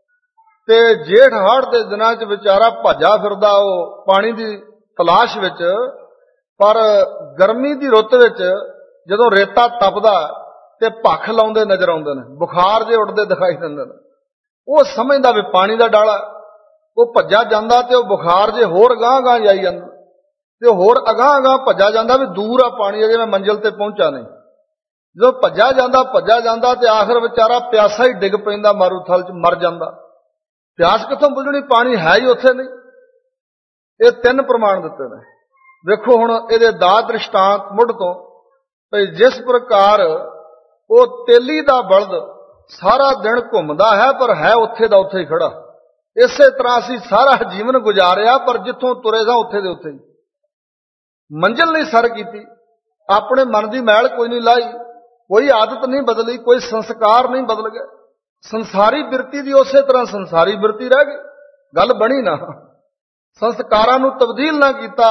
[SPEAKER 1] ਤੇ ਜੇਠ ਹਾੜ ਦੇ ਦਿਨਾਂ 'ਚ ਵਿਚਾਰਾ ਭੱਜਾ ਫਿਰਦਾ ਉਹ ਪਾਣੀ ਦੀ ਤਲਾਸ਼ ਵਿੱਚ, ਪਰ ਗਰਮੀ ਦੀ ਰੁੱਤ ਵਿੱਚ ਜਦੋਂ ਰੇਤਾ ਤਪਦਾ ਤੇ ਭੱਖ ਲਾਉਂਦੇ ਨਜ਼ਰ ਆਉਂਦੇ ਨੇ, ਬੁਖਾਰ ਜੇ ਉੱਡਦੇ ਦਿਖਾਈ ਦਿੰਦੇ ਨੇ। ਉਹ ਸਮਝਦਾ ਵੀ ਪਾਣੀ ਦਾ ਡਾਲਾ, ਉਹ ਭੱਜਾ ਜਾਂਦਾ ਤੇ ਉਹ ਬੁਖਾਰ ਜੇ ਹੋਰ ਗਾਂਹ ਗਾਂਹ ਜਾਈ ਜਾਂਦਾ, ਤੇ ਹੋਰ ਅਗਾਂਹ ਅਗਾਂਹ ਭੱਜਾ ਜਾਂਦਾ ਵੀ ਦੂਰ ਆ ਪਾਣੀ, ਅਜੇ ਮੈਂ ਮੰਜ਼ਿਲ ਤੇ ਪਹੁੰਚਾ ਨਹੀਂ। ਜਦੋਂ ਭੱਜਾ ਜਾਂਦਾ ਭੱਜਾ ਜਾਂਦਾ ਤੇ ਆਖਰ ਵਿਚਾਰਾ ਪਿਆਸਾ ਹੀ ਡਿੱਗ ਪੈਂਦਾ ਮਾਰੂ ਥਲ 'ਚ, ਮਰ ਜਾਂਦਾ। ਪਿਆਸ ਕਿੱਥੋਂ ਬੁੱਝਣੀ, ਪਾਣੀ ਹੈ ਹੀ ਉੱਥੇ ਨਹੀਂ। ਇਹ ਤਿੰਨ ਪ੍ਰਮਾਣ ਦਿੱਤੇ ਨੇ। ਵੇਖੋ ਹੁਣ ਇਹਦੇ ਦਾ ਦ੍ਰਿਸ਼ਟਾਂਤ ਮੁੱਢ ਤੋਂ ਭਈ ਜਿਸ ਪ੍ਰਕਾਰ ਉਹ ਤੇਲੀ ਦਾ ਬਲਦ ਸਾਰਾ ਦਿਨ ਘੁੰਮਦਾ ਹੈ ਪਰ ਹੈ ਉੱਥੇ ਦਾ ਉੱਥੇ ਹੀ ਖੜਾ, ਇਸੇ ਤਰ੍ਹਾਂ ਅਸੀਂ ਸਾਰਾ ਜੀਵਨ ਗੁਜ਼ਾਰਿਆ ਪਰ ਜਿੱਥੋਂ ਤੁਰੇ ਸਾਂ ਉੱਥੇ ਦੇ ਉੱਥੇ ਹੀ, ਮੰਜ਼ਿਲ ਨਹੀਂ ਸਰ ਕੀਤੀ। ਆਪਣੇ ਮਨ ਦੀ ਮੈਲ ਕੋਈ ਨਹੀਂ ਲਾਈ, ਕੋਈ ਆਦਤ ਨਹੀਂ ਬਦਲੀ, ਕੋਈ ਸੰਸਕਾਰ ਨਹੀਂ ਬਦਲ ਗਏ। ਸੰਸਾਰੀ ਬਿਰਤੀ ਦੀ ਉਸੇ ਤਰ੍ਹਾਂ ਸੰਸਾਰੀ ਬਿਰਤੀ ਰਹਿ ਗਈ, ਗੱਲ ਬਣੀ ਨਾ। ਸੰਸਕਾਰਾਂ ਨੂੰ ਤਬਦੀਲ ਨਾ ਕੀਤਾ,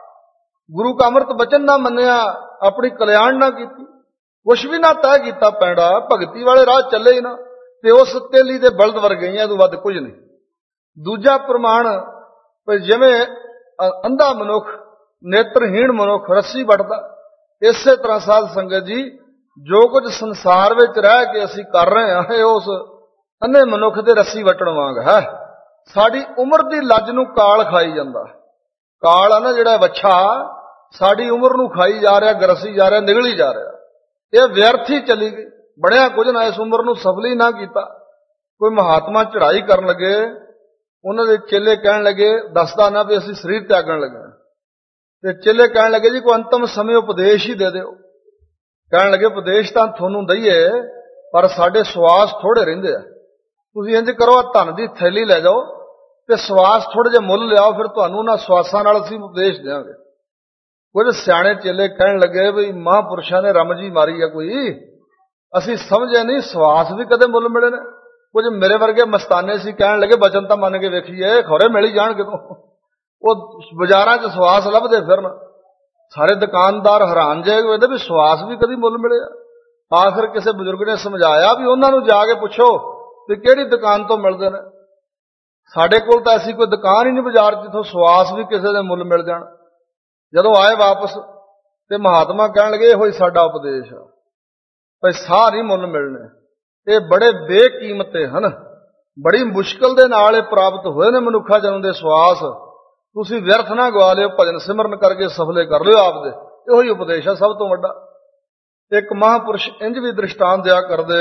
[SPEAKER 1] ਗੁਰੂ ਕਾ ਅੰਮ੍ਰਿਤ ਬਚਨ ਨਾ ਮੰਨਿਆ, ਆਪਣੀ ਕਲਿਆਣ ਨਾ ਕੀਤੀ, ਕੁਛ ਵੀ ਨਾ ਤੈਅ ਕੀਤਾ ਪੈਂਡਾ, ਭਗਤੀ ਵਾਲੇ ਰਾਹ ਚੱਲੇ ਹੀ ਨਾ, ਤੇ ਉਸ ਤੇਲੀ ਦੇ ਬਲਦ ਵਰਗੇ ਹੀ ਤੋਂ ਵੱਧ ਕੁਝ ਨਹੀਂ। ਦੂਜਾ ਪ੍ਰਮਾਣ ਭਈ ਜਿਵੇਂ ਅੰਧਾ ਮਨੁੱਖ, ਨੇਤਰਹੀਣ ਮਨੁੱਖ ਰੱਸੀ ਵੱਟਦਾ, ਇਸੇ ਤਰ੍ਹਾਂ ਸਾਧ ਸੰਗਤ ਜੀ ਜੋ ਕੁਝ ਸੰਸਾਰ ਵਿੱਚ ਰਹਿ ਕੇ ਅਸੀਂ ਕਰ ਰਹੇ ਹਾਂ ਇਹ ਉਸ ਅੰਨੇ ਮਨੁੱਖ ਦੇ ਰੱਸੀ ਵੱਟਣ ਵਾਂਗ ਹੈ। ਸਾਡੀ ਉਮਰ ਦੀ ਲੱਜ ਨੂੰ ਕਾਲ ਖਾਈ ਜਾਂਦਾ। ਕਾਲ ਆ ਨਾ ਜਿਹੜਾ ਵੱਛਾ, ਸਾਡੀ ਉਮਰ ਨੂੰ ਖਾਈ ਜਾ ਰਿਹਾ, ਗਰਸੀ ਜਾ ਰਿਹਾ, ਨਿਗਲੀ ਜਾ ਰਿਹਾ। ਇਹ ਵਿਅਰਥ ਹੀ ਚਲੀ ਗਈ, ਬਣਿਆ ਕੁਝ ਨਾ, ਇਸ ਉਮਰ ਨੂੰ ਸਫਲੀ ਨਾ ਕੀਤਾ। ਕੋਈ ਮਹਾਤਮਾ ਚੜ੍ਹਾਈ ਕਰਨ ਲੱਗੇ, ਉਹਨਾਂ ਦੇ ਚੇਲੇ ਕਹਿਣ ਲੱਗੇ, ਦੱਸਦਾ ਨਾ ਵੀ ਅਸੀਂ ਸਰੀਰ ਤਿਆਗਣ ਲੱਗੇ। ਤੇ ਚੇਲੇ ਕਹਿਣ ਲੱਗੇ ਜੀ ਕੋਈ ਅੰਤਮ ਸਮੇਂ ਉਪਦੇਸ਼ ਹੀ ਦੇ ਦਿਓ। ਕਹਿਣ ਲੱਗੇ ਉਪਦੇਸ਼ ਤਾਂ ਤੁਹਾਨੂੰ ਦਈਏ ਪਰ ਸਾਡੇ ਸਵਾਸ ਥੋੜੇ ਰਹਿੰਦੇ ਆ, ਤੁਸੀਂ ਇੰਝ ਕਰੋ ਆ ਧਨ ਦੀ ਥੈਲੀ ਲੈ ਜਾਓ ਤੇ ਸਵਾਸ ਥੋੜੇ ਜਿਹੇ ਮੁੱਲ ਲਿਆਓ, ਫਿਰ ਤੁਹਾਨੂੰ ਉਹਨਾਂ ਸਵਾਸਾਂ ਨਾਲ ਅਸੀਂ ਉਪਦੇਸ਼ ਦਿਆਂਗੇ। ਕੁਝ ਸਿਆਣੇ ਚੇਲੇ ਕਹਿਣ ਲੱਗੇ ਵੀ ਮਹਾਂਪੁਰਸ਼ਾਂ ਨੇ ਰਮਜੀ ਮਾਰੀ ਆ ਕੋਈ, ਅਸੀਂ ਸਮਝੇ ਨਹੀਂ, ਸਵਾਸ ਵੀ ਕਦੇ ਮੁੱਲ ਮਿਲੇ ਨੇ। ਕੁਝ ਮੇਰੇ ਵਰਗੇ ਮਸਤਾਨੇ ਸੀ, ਕਹਿਣ ਲੱਗੇ ਬਚਨ ਤਾਂ ਮੰਨ ਕੇ ਵੇਖੀਏ, ਖੌਰੇ ਮਿਲ ਹੀ ਜਾਣ ਕਿਤੋਂ। ਉਹ ਬਾਜ਼ਾਰਾਂ 'ਚ ਸਵਾਸ ਲੱਭਦੇ ਫਿਰਨ, ਸਾਰੇ ਦੁਕਾਨਦਾਰ ਹੈਰਾਨ ਜੇ ਕਹਿੰਦੇ ਵੀ ਸਵਾਸ ਵੀ ਕਦੀ ਮੁੱਲ ਮਿਲੇ ਆ। ਆਖਿਰ ਕਿਸੇ ਬਜ਼ੁਰਗ ਨੇ ਸਮਝਾਇਆ ਵੀ ਉਹਨਾਂ ਨੂੰ ਜਾ ਕੇ ਪੁੱਛੋ ਵੀ ਕਿਹੜੀ ਦੁਕਾਨ ਤੋਂ ਮਿਲਦੇ ਨੇ, ਸਾਡੇ ਕੋਲ ਤਾਂ ਐਸੀ ਕੋਈ ਦੁਕਾਨ ਹੀ ਨਹੀਂ ਬਾਜ਼ਾਰ 'ਚ ਜਿੱਥੋਂ ਸਵਾਸ ਵੀ ਕਿਸੇ ਦੇ ਮੁੱਲ ਮਿਲ ਜਾਣ। ਜਦੋਂ ਆਏ ਵਾਪਸ ਤੇ ਮਹਾਤਮਾ ਕਹਿਣ ਲੱਗੇ ਇਹੋ ਹੀ ਸਾਡਾ ਉਪਦੇਸ਼ ਆ, ਭਾਈ ਸਾਹ ਨਹੀਂ ਮੁੱਲ ਮਿਲਣੇ, ਇਹ ਬੜੇ ਬੇਕੀਮਤੇ ਹਨ, ਬੜੀ ਮੁਸ਼ਕਲ ਦੇ ਨਾਲ ਇਹ ਪ੍ਰਾਪਤ ਹੋਏ ਨੇ ਮਨੁੱਖਾ ਜਨਮ ਦੇ ਸਵਾਸ, ਤੁਸੀਂ ਵਿਅਰਥ ਨਾ ਗਵਾ ਲਿਓ, ਭਜਨ ਸਿਮਰਨ ਕਰਕੇ ਸਫਲੇ ਕਰ ਲਿਓ ਆਪਦੇ। ਇਹੋ ਹੀ ਉਪਦੇਸ਼ ਆ ਸਭ ਤੋਂ ਵੱਡਾ। ਇੱਕ ਮਹਾਂਪੁਰਸ਼ ਇੰਝ ਵੀ ਦ੍ਰਿਸ਼ਟਾਂਤ ਦਿਆ ਕਰਦੇ,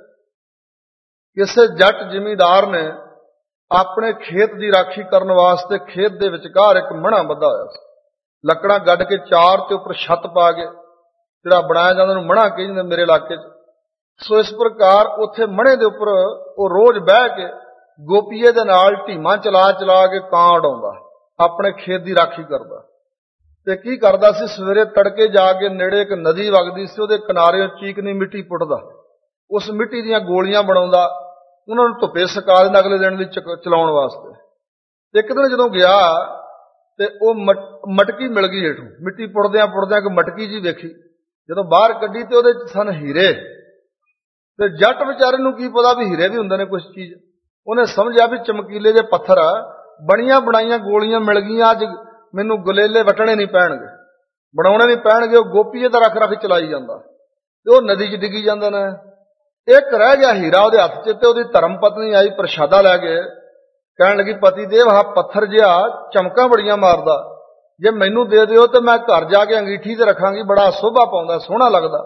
[SPEAKER 1] ਕਿਸੇ ਜੱਟ ਜ਼ਿਮੀਂਦਾਰ ਨੇ ਆਪਣੇ ਖੇਤ ਦੀ ਰਾਖੀ ਕਰਨ ਵਾਸਤੇ ਖੇਤ ਦੇ ਵਿਚਕਾਰ ਇੱਕ ਮਣਾ ਬੱਧਾ ਹੋਇਆ ਸੀ। ਲੱਕੜਾਂ ਗੱਡ ਕੇ ਚਾਰ ਤੇ ਉੱਪਰ ਛੱਤ ਪਾ ਕੇ ਜਿਹੜਾ ਬਣਾਇਆ ਜਾਂਦਾ ਉਹਨੂੰ ਮਣਾ ਕਹਿੰਦੇ ਮੇਰੇ ਇਲਾਕੇ 'ਚ। ਸੋ ਇਸ ਪ੍ਰਕਾਰ ਉੱਥੇ ਮਣੇ ਦੇ ਉੱਪਰ ਉਹ ਰੋਜ਼ ਬਹਿ ਕੇ ਗੋਪੀਏ ਦੇ ਨਾਲ ਢੀਮਾਂ ਚਲਾ ਚਲਾ ਕੇ ਕਾਂ ਉਡਾਉਂਦਾ, ਆਪਣੇ ਖੇਤ ਦੀ ਰਾਖੀ ਕਰਦਾ। ਤੇ ਕੀ ਕਰਦਾ ਸੀ, ਸਵੇਰੇ ਤੜਕੇ ਜਾ ਕੇ ਨੇੜੇ ਇੱਕ ਨਦੀ ਵਗਦੀ ਸੀ, ਉਹਦੇ ਕਿਨਾਰੇ ਚੀਕਨੀ ਮਿੱਟੀ ਪੁੱਟਦਾ, ਉਸ ਮਿੱਟੀ ਦੀਆਂ ਗੋਲੀਆਂ ਬਣਾਉਂਦਾ, ਉਹਨਾਂ ਨੂੰ ਧੁੱਪੇ ਸੁਕਾ ਦਿੰਦਾ ਅਗਲੇ ਦਿਨ ਲਈ ਚਲਾਉਣ ਵਾਸਤੇ। ਇੱਕ ਦਿਨ ਜਦੋਂ ਗਿਆ ਤੇ ਉਹ ਮਟਕੀ ਮਿਲ ਗਈ ਹੇਠੋਂ, ਮਿੱਟੀ ਪੁੱਟਦਿਆਂ ਪੁੱਟਦਿਆਂ ਇੱਕ ਮਟਕੀ ਜੀ ਵੇਖੀ, ਜਦੋਂ ਬਾਹਰ ਕੱਢੀ ਤੇ ਉਹਦੇ 'ਚ ਸਨ ਹੀਰੇ। ਤੇ ਜੱਟ ਵਿਚਾਰੇ ਨੂੰ ਕੀ ਪਤਾ ਵੀ ਹੀਰੇ ਵੀ ਹੁੰਦੇ ਨੇ ਕੁਛ ਚੀਜ਼, ਉਹਨੇ ਸਮਝਿਆ ਵੀ ਚਮਕੀਲੇ ਜਿਹੇ ਪੱਥਰ ਆ, ਬਣੀਆਂ ਬਣਾਈਆਂ ਗੋਲੀਆਂ ਮਿਲ ਗਈਆਂ, ਅੱਜ ਮੈਨੂੰ ਗੁਲੇਲੇ ਵਟਣੇ ਨਹੀਂ ਪੈਣਗੇ, ਬਣਾਉਣੇ ਨਹੀਂ ਪੈਣਗੇ। ਉਹ ਗੋਪੀਏ ਦਾ ਰੱਖ ਰੱਖ ਚਲਾਈ ਜਾਂਦਾ ਤੇ ਉਹ ਨਦੀ 'ਚ ਡਿੱਗੀ ਜਾਂਦੇ ਨੇ। ਇੱਕ ਰਹਿ ਗਿਆ ਹੀਰਾ ਉਹਦੇ ਹੱਥ 'ਚ, ਤੇ ਉਹਦੀ ਧਰਮ ਪਤਨੀ ਆਈ ਪ੍ਰਸ਼ਾਦਾ ਲੈ ਕੇ, ਕਹਿਣ ਲੱਗੀ ਪਤੀ ਦੇਵ ਆਹ ਪੱਥਰ ਜਿਹਾ ਚਮਕਾਂ ਬੜੀਆਂ ਮਾਰਦਾ, ਜੇ ਮੈਨੂੰ ਦੇ ਦਿਓ ਤੇ ਮੈਂ ਘਰ ਜਾ ਕੇ ਅੰਗੀਠੀ ਤੇ ਰੱਖਾਂਗੀ, ਬੜਾ ਸੋਭਾ ਪਾਉਂਦਾ, ਸੋਹਣਾ ਲੱਗਦਾ,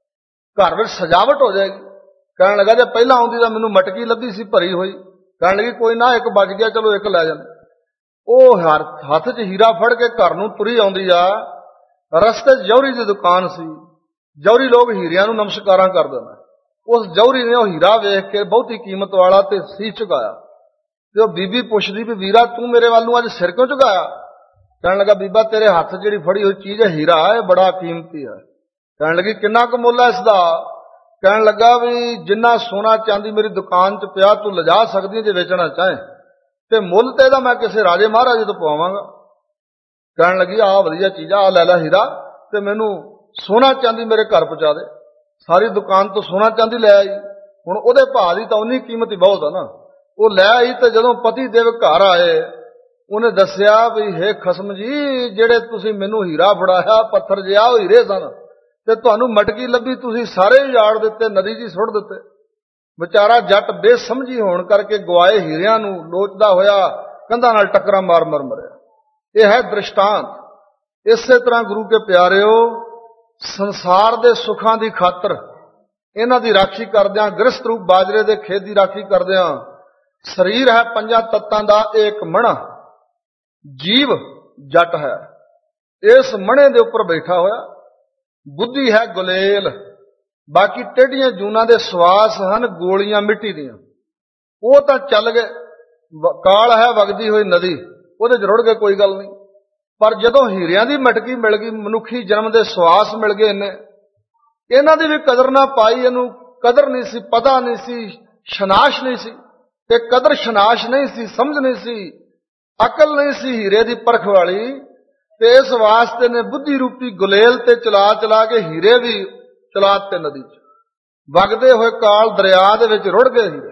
[SPEAKER 1] ਘਰ ਵਿੱਚ ਸਜਾਵਟ ਹੋ ਜਾਏਗੀ। ਕਹਿਣ ਲੱਗਾ ਜੇ ਪਹਿਲਾਂ ਆਉਂਦੀ ਤਾਂ ਮੈਨੂੰ ਮਟਕੀ ਲੱਭੀ ਸੀ ਭਰੀ ਹੋਈ। ਕਹਿਣ ਲੱਗੀ ਕੋਈ ਨਾ, ਇੱਕ ਬਚ ਗਿਆ, ਚਲੋ ਇੱਕ ਲੈ ਜਾਂਦੇ। ਉਹ ਹੱਥ 'ਚ ਹੀਰਾ ਫੜ ਕੇ ਘਰ ਨੂੰ ਤੁਰੀ ਆਉਂਦੀ ਆ, ਰਸਤੇ 'ਚ ਜੌਹਰੀ ਦੀ ਦੁਕਾਨ ਸੀ, ਜੌਹਰੀ ਲੋਕ ਹੀਰਿਆਂ ਨੂੰ ਨਮਸਕਾਰਾਂ ਕਰਦੇ ਨੇ। ਉਸ ਜੌਹਰੀ ਨੇ ਉਹ ਹੀਰਾ ਵੇਖ ਕੇ ਬਹੁਤੀ ਕੀਮਤ ਵਾਲਾ ਤੇ ਸੀਸ ਝੁਕਾਇਆ, ਤੇ ਉਹ ਬੀਬੀ ਪੁੱਛਦੀ ਵੀ ਵੀਰਾ ਤੂੰ ਮੇਰੇ ਵੱਲ ਨੂੰ ਅੱਜ ਸਿਰ ਕਿਉਂ ਝੁਕਾਇਆ? ਕਹਿਣ ਲੱਗਾ ਬੀਬਾ ਤੇਰੇ ਹੱਥ ਜਿਹੜੀ ਫੜੀ ਹੋਈ ਚੀਜ਼ ਹੈ ਹੀਰਾ, ਇਹ ਬੜਾ ਕੀਮਤੀ ਹੈ। ਕਹਿਣ ਲੱਗੀ ਕਿੰਨਾ ਕੁ ਮੁੱਲ ਹੈ ਇਸ ਦਾ? ਕਹਿਣ ਲੱਗਾ ਵੀ ਜਿੰਨਾ ਸੋਨਾ ਚਾਂਦੀ ਮੇਰੀ ਦੁਕਾਨ 'ਚ ਪਿਆ ਤੂੰ ਲਿਜਾ ਸਕਦੀ ਜੇ ਵੇਚਣਾ ਚਾਹੇ, ਤੇ ਮੁੱਲ ਤੇ ਇਹਦਾ ਮੈਂ ਕਿਸੇ ਰਾਜੇ ਮਹਾਰਾਜੇ ਤੋਂ ਪਵਾਵਾਂਗਾ। ਕਹਿਣ ਲੱਗੀ ਆਹ ਵਧੀਆ ਚੀਜ਼ ਆ, ਲੈ ਲੈ ਹੀਰਾ ਤੇ ਮੈਨੂੰ ਸੋਨਾ ਚਾਂਦੀ ਮੇਰੇ ਘਰ ਪਹੁੰਚਾ ਦੇ। ਸਾਰੀ ਦੁਕਾਨ ਤੋਂ ਸੋਨਾ ਚਾਂਦੀ ਲੈ ਆਈ। ਹੁਣ ਉਹਦੇ ਭਾਅ ਦੀ ਤਾਂ ਉਨੀ ਕੀਮਤ ਹੀ ਬਹੁਤ ਆ ਨਾ। ਉਹ ਲੈ ਆਈ ਤੇ ਜਦੋਂ ਪਤੀ ਦੇਵ ਘਰ ਆਏ, ਉਹਨੇ ਦੱਸਿਆ ਵੀ ਹੇ ਖਸਮ ਜੀ, ਜਿਹੜੇ ਤੁਸੀਂ ਮੈਨੂੰ ਹੀਰਾ ਫੜਾਇਆ ਪੱਥਰ ਜਿਹਾ ਉਹ ਹੀਰੇ ਸਨ, ਤੇ ਤੁਹਾਨੂੰ ਮਟਕੀ ਲੱਭੀ ਤੁਸੀਂ ਸਾਰੇ ਉਜਾੜ ਦਿੱਤੇ, ਨਦੀ 'ਚ ਸੁੱਟ ਦਿੱਤੇ। ਵਿਚਾਰਾ ਜੱਟ ਬੇਸਮਝੀ ਹੋਣ ਕਰਕੇ ਗਵਾਏ ਹੀਰਿਆਂ ਨੂੰ ਲੋਚਦਾ ਹੋਇਆ ਕੰਧਾਂ ਨਾਲ ਟੱਕਰਾਂ ਮਾਰ ਮਾਰ ਮਰਿਆ। ਇਹ ਹੈ ਦ੍ਰਿਸ਼ਟਾਂਤ। ਇਸੇ ਤਰ੍ਹਾਂ ਗੁਰੂ ਕੇ ਪਿਆਰਿਓ, ਸੰਸਾਰ ਦੇ ਸੁੱਖਾਂ ਦੀ ਖਾਤਰ ਇਹਨਾਂ ਦੀ ਰਾਖੀ ਕਰਦਿਆਂ, ਗ੍ਰਸਤ ਰੂਪ ਬਾਜਰੇ ਦੇ ਖੇਤ ਦੀ ਰਾਖੀ ਕਰਦਿਆਂ, ਸਰੀਰ ਹੈ ਪੰਜਾਂ ਤੱਤਾਂ ਦਾ ਇੱਕ ਮਣਾ, ਜੀਵ ਜੱਟ ਹੈ, ਇਸ ਮਣੇ ਦੇ ਉੱਪਰ ਬੈਠਾ ਹੋਇਆ, ਬੁੱਧੀ ਹੈ ਗੁਲੇਲ, ਬਾਕੀ ਟੇਢੀਆਂ ਜੂਨਾਂ ਦੇ ਸਵਾਸ ਹਨ ਗੋਲੀਆਂ ਮਿੱਟੀ ਦੀਆਂ, ਉਹ ਤਾਂ ਚੱਲ ਗਏ। ਕਾਲ ਹੈ ਵਗਦੀ ਹੋਈ ਨਦੀ, ਉਹਦੇ 'ਚ ਰੁੜ ਗਏ, ਕੋਈ ਗੱਲ ਨਹੀਂ। ਪਰ ਜਦੋਂ ਹੀਰਿਆਂ ਦੀ ਮਟਕੀ ਮਿਲ ਗਈ, ਮਨੁੱਖੀ ਜਨਮ ਦੇ ਸਵਾਸ ਮਿਲ ਗਏ, ਇਹਨੇ ਇਹਨਾਂ ਦੀ ਵੀ ਕਦਰ ਨਾ ਪਾਈ, ਇਹਨੂੰ ਕਦਰ ਨਹੀਂ ਸੀ, ਪਤਾ ਨਹੀਂ ਸੀ, ਸ਼ਨਾਸ਼ ਨਹੀਂ ਸੀ। ਤੇ ਕਦਰ ਸ਼ਨਾਸ਼ ਨਹੀਂ ਸੀ, ਸਮਝ ਨਹੀਂ ਸੀ, ਅਕਲ ਨਹੀਂ ਸੀ ਹੀਰੇ ਦੀ ਪਰਖ ਵਾਲੀ, ਤੇ ਇਸ ਵਾਸਤੇ ਨੇ ਬੁੱਧੀ ਰੂਪੀ ਗੁਲੇਲ ਤੇ ਚਲਾ ਚਲਾ ਕੇ ਹੀਰੇ ਵੀ ਚਲਾ ਤੇ ਨਦੀ 'ਚ ਵਗਦੇ ਹੋਏ ਕਾਲ ਦਰਿਆ ਦੇ ਵਿੱਚ ਰੁੜ ਗਏ ਹੀਰੇ।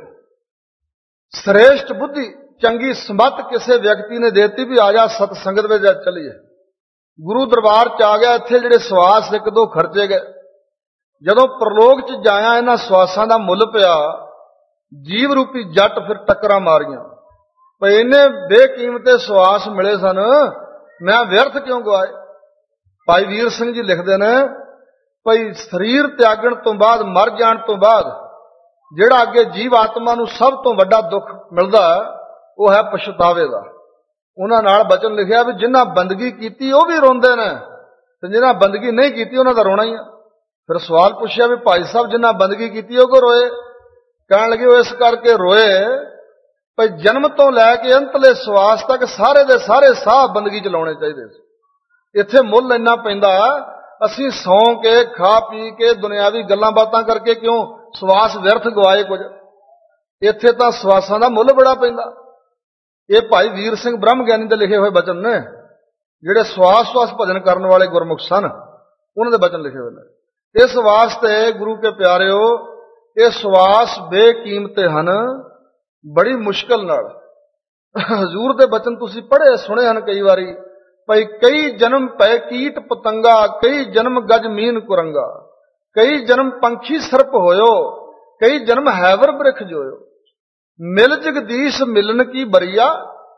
[SPEAKER 1] ਸ੍ਰੇਸ਼ਟ ਬੁੱਧੀ, ਚੰਗੀ ਸਮਤ ਕਿਸੇ ਵਿਅਕਤੀ ਨੇ ਦੇਤੀ ਵੀ ਆ ਜਾ ਸਤ ਸੰਗਤ ਵਿੱਚ ਚੱਲੀਏ। ਗੁਰੂ ਦਰਬਾਰ 'ਚ ਆ ਗਿਆ, ਇੱਥੇ ਜਿਹੜੇ ਸਵਾਸ ਇੱਕ ਦੋ ਖਰਚੇ ਗਏ, ਜਦੋਂ ਪ੍ਰਲੋਕ 'ਚ ਜਾਇਆ ਇਹਨਾਂ ਸਵਾਸਾਂ ਦਾ ਮੁੱਲ ਪਿਆ, ਜੀਵ ਰੂਪੀ ਜੱਟ ਫਿਰ ਟੱਕਰਾਂ ਮਾਰੀਆਂ, ਭਈ ਇਹਨੇ ਬੇਕੀਮਤੇ ਸਵਾਸ ਮਿਲੇ ਸਨ, ਮੈਂ ਵਿਅਰਥ ਕਿਉਂ ਗਵਾਏ। ਭਾਈ ਵੀਰ ਸਿੰਘ ਜੀ ਲਿਖਦੇ ਨੇ, ਭਈ ਸਰੀਰ ਤਿਆਗਣ ਤੋਂ ਬਾਅਦ, ਮਰ ਜਾਣ ਤੋਂ ਬਾਅਦ ਜਿਹੜਾ ਅੱਗੇ ਜੀਵ ਆਤਮਾ ਨੂੰ ਸਭ ਤੋਂ ਵੱਡਾ ਦੁੱਖ ਮਿਲਦਾ, ਉਹ ਹੈ ਪਛਤਾਵੇ ਦਾ। ਉਹਨਾਂ ਨਾਲ ਬਚਨ ਲਿਖਿਆ ਵੀ ਜਿਨ੍ਹਾਂ ਬੰਦਗੀ ਕੀਤੀ ਉਹ ਵੀ ਰੋਂਦੇ ਨੇ ਤੇ ਜਿਨ੍ਹਾਂ ਬੰਦਗੀ ਨਹੀਂ ਕੀਤੀ ਉਹਨਾਂ ਦਾ ਰੋਣਾ ਹੀ ਆ। ਫਿਰ ਸਵਾਲ ਪੁੱਛਿਆ ਵੀ ਭਾਈ ਸਾਹਿਬ ਜਿਨ੍ਹਾਂ ਬੰਦਗੀ ਕੀਤੀ ਉਹ ਕਿਉਂ ਰੋਏ? ਕਹਿਣ ਲੱਗੇ ਉਹ ਇਸ ਕਰਕੇ ਰੋਏ ਭਈ ਜਨਮ ਤੋਂ ਲੈ ਕੇ ਅੰਤਲੇ ਸਵਾਸ ਤੱਕ ਸਾਰੇ ਦੇ ਸਾਰੇ ਸਾਹ ਬੰਦਗੀ ਚ ਲਾਉਣੇ ਚਾਹੀਦੇ ਸੀ। ਇੱਥੇ ਮੁੱਲ ਇੰਨਾ ਪੈਂਦਾ, ਅਸੀਂ ਸੌਂ ਕੇ ਖਾ ਪੀ ਕੇ ਦੁਨਿਆਵੀ ਗੱਲਾਂ ਬਾਤਾਂ ਕਰਕੇ ਕਿਉਂ ਸਵਾਸ ਵਿਅਰਥ ਗਵਾਏ ਕੁਝ। ਇੱਥੇ ਤਾਂ ਸਵਾਸਾਂ ਦਾ ਮੁੱਲ ਬੜਾ ਪੈਂਦਾ। ਇਹ ਭਾਈ ਵੀਰ ਸਿੰਘ ਬ੍ਰਹਮ ਗਿਆਨੀ ਦੇ ਲਿਖੇ ਹੋਏ ਬਚਨ ਨੇ, ਜਿਹੜੇ ਸਵਾਸ ਸਵਾਸ ਭਜਨ ਕਰਨ ਵਾਲੇ ਗੁਰਮੁਖ ਸਨ, ਉਹਨਾਂ ਦੇ ਬਚਨ ਲਿਖੇ ਹੋਏ ਨੇ। ਇਸ ਵਾਸਤੇ ਗੁਰੂ ਕੇ ਪਿਆਰਿਓ, ਇਹ ਸਵਾਸ ਬੇਕੀਮਤੇ ਹਨ। ਬੜੀ ਮੁਸ਼ਕਲ ਨਾਲ ਹਜ਼ੂਰ ਦੇ ਬਚਨ ਤੁਸੀਂ ਪੜ੍ਹੇ ਸੁਣੇ ਹਨ ਕਈ ਵਾਰੀ, ਭਈ ਕਈ ਜਨਮ ਪੈ ਕੀਟ ਪਤੰਗਾ, ਕਈ ਜਨਮ ਗਜ ਮੀਨ ਕੁਰੰਗਾ, ਕਈ ਜਨਮ ਪੰਖੀ ਸਰਪ ਹੋਇਓ, ਕਈ ਜਨਮ ਹੈਵਰ ਬ੍ਰਿਖ ਜੋਇਓ, ਮਿਲ ਜਗਦੀਸ਼ ਮਿਲਨ ਕੀ ਬਰੀਆ,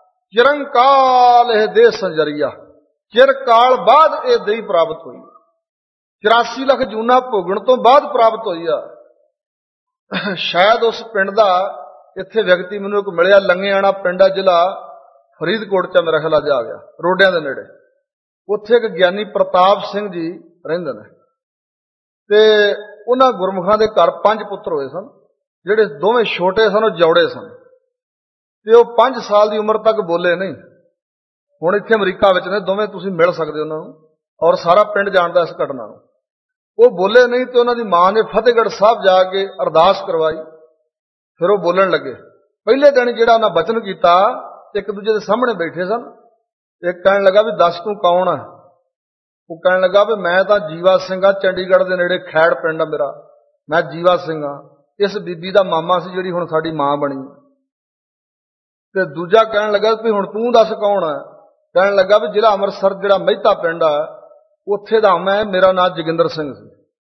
[SPEAKER 1] ਚਿਰੰਕਾਲ ਇਹ ਦੇਹ ਸੰਜਰੀਆ। ਚਿਰ ਕਾਲ ਬਾਅਦ ਇਹ ਦੇਹ ਪ੍ਰਾਪਤ ਹੋਈ, ਚੁਰਾਸੀ ਲੱਖ ਜੂਨਾ ਭੋਗਣ ਤੋਂ ਬਾਅਦ ਪ੍ਰਾਪਤ ਹੋਈ ਆ। ਸ਼ਾਇਦ ਉਸ ਪਿੰਡ ਦਾ ਇੱਥੇ ਵਿਅਕਤੀ ਮੈਨੂੰ ਇੱਕ ਮਿਲਿਆ, ਲੰਗੇਆਣਾ ਪਿੰਡ ਆ, ਜ਼ਿਲ੍ਹਾ ਫਰੀਦਕੋਟ ਚ ਮੇਰਾ ਖਿਆਲ ਅੱਜ ਆ ਗਿਆ, ਰੋਡਿਆਂ ਦੇ ਨੇੜੇ। ਉੱਥੇ ਇੱਕ ਗਿਆਨੀ ਪ੍ਰਤਾਪ ਸਿੰਘ ਜੀ ਰਹਿੰਦੇ ਨੇ ਤੇ ਉਹਨਾਂ ਗੁਰਮੁਖਾਂ ਦੇ ਘਰ ਪੰਜ ਪੁੱਤਰ ਹੋਏ ਸਨ। ਜਿਹੜੇ ਦੋਵੇਂ ਛੋਟੇ ਸਨ ਉਹ ਜੌੜੇ ਸਨ ਤੇ ਉਹ ਪੰਜ ਸਾਲ ਦੀ ਉਮਰ ਤੱਕ ਬੋਲੇ ਨਹੀਂ। ਹੁਣ ਇੱਥੇ ਅਮਰੀਕਾ ਵਿੱਚ ਨੇ ਦੋਵੇਂ, ਤੁਸੀਂ ਮਿਲ ਸਕਦੇ ਉਹਨਾਂ ਨੂੰ, ਔਰ ਸਾਰਾ ਪਿੰਡ ਜਾਣਦਾ ਇਸ ਘਟਨਾ ਨੂੰ। ਉਹ ਬੋਲੇ ਨਹੀਂ ਤੇ ਉਹਨਾਂ ਦੀ ਮਾਂ ਨੇ ਫਤਿਹਗੜ੍ਹ ਸਾਹਿਬ ਜਾ ਕੇ ਅਰਦਾਸ ਕਰਵਾਈ, ਫਿਰ ਉਹ ਬੋਲਣ ਲੱਗੇ। ਪਹਿਲੇ ਦਿਨ ਜਿਹੜਾ ਉਹਨਾਂ ਬਚਨ ਕੀਤਾ, ਇੱਕ ਦੂਜੇ ਦੇ ਸਾਹਮਣੇ ਬੈਠੇ ਸਨ। ਇੱਕ ਕਹਿਣ ਲੱਗਾ ਵੀ ਦੱਸ ਤੂੰ ਕੌਣ ਆ? ਉਹ ਕਹਿਣ ਲੱਗਾ ਵੀ ਮੈਂ ਤਾਂ ਜੀਵਾ ਸਿੰਘ ਆ, ਚੰਡੀਗੜ੍ਹ ਦੇ ਨੇੜੇ ਖੈੜ ਪਿੰਡ ਆ ਮੇਰਾ, ਮੈਂ ਜੀਵਾ ਸਿੰਘ ਆ, ਇਸ ਬੀਬੀ ਦਾ ਮਾਮਾ ਸੀ ਜਿਹੜੀ ਹੁਣ ਸਾਡੀ ਮਾਂ ਬਣੀ। ਤੇ ਦੂਜਾ ਕਹਿਣ ਲੱਗਾ ਵੀ ਹੁਣ ਤੂੰ ਦੱਸ ਕੌਣ ਆ? ਕਹਿਣ ਲੱਗਾ ਵੀ ਜ਼ਿਲ੍ਹਾ ਅੰਮ੍ਰਿਤਸਰ ਜਿਹੜਾ ਮਹਿਤਾ ਪਿੰਡ ਆ ਉੱਥੇ ਦਾ ਮੈਂ, ਮੇਰਾ ਨਾਮ ਜੋਗਿੰਦਰ ਸਿੰਘ ਸੀ।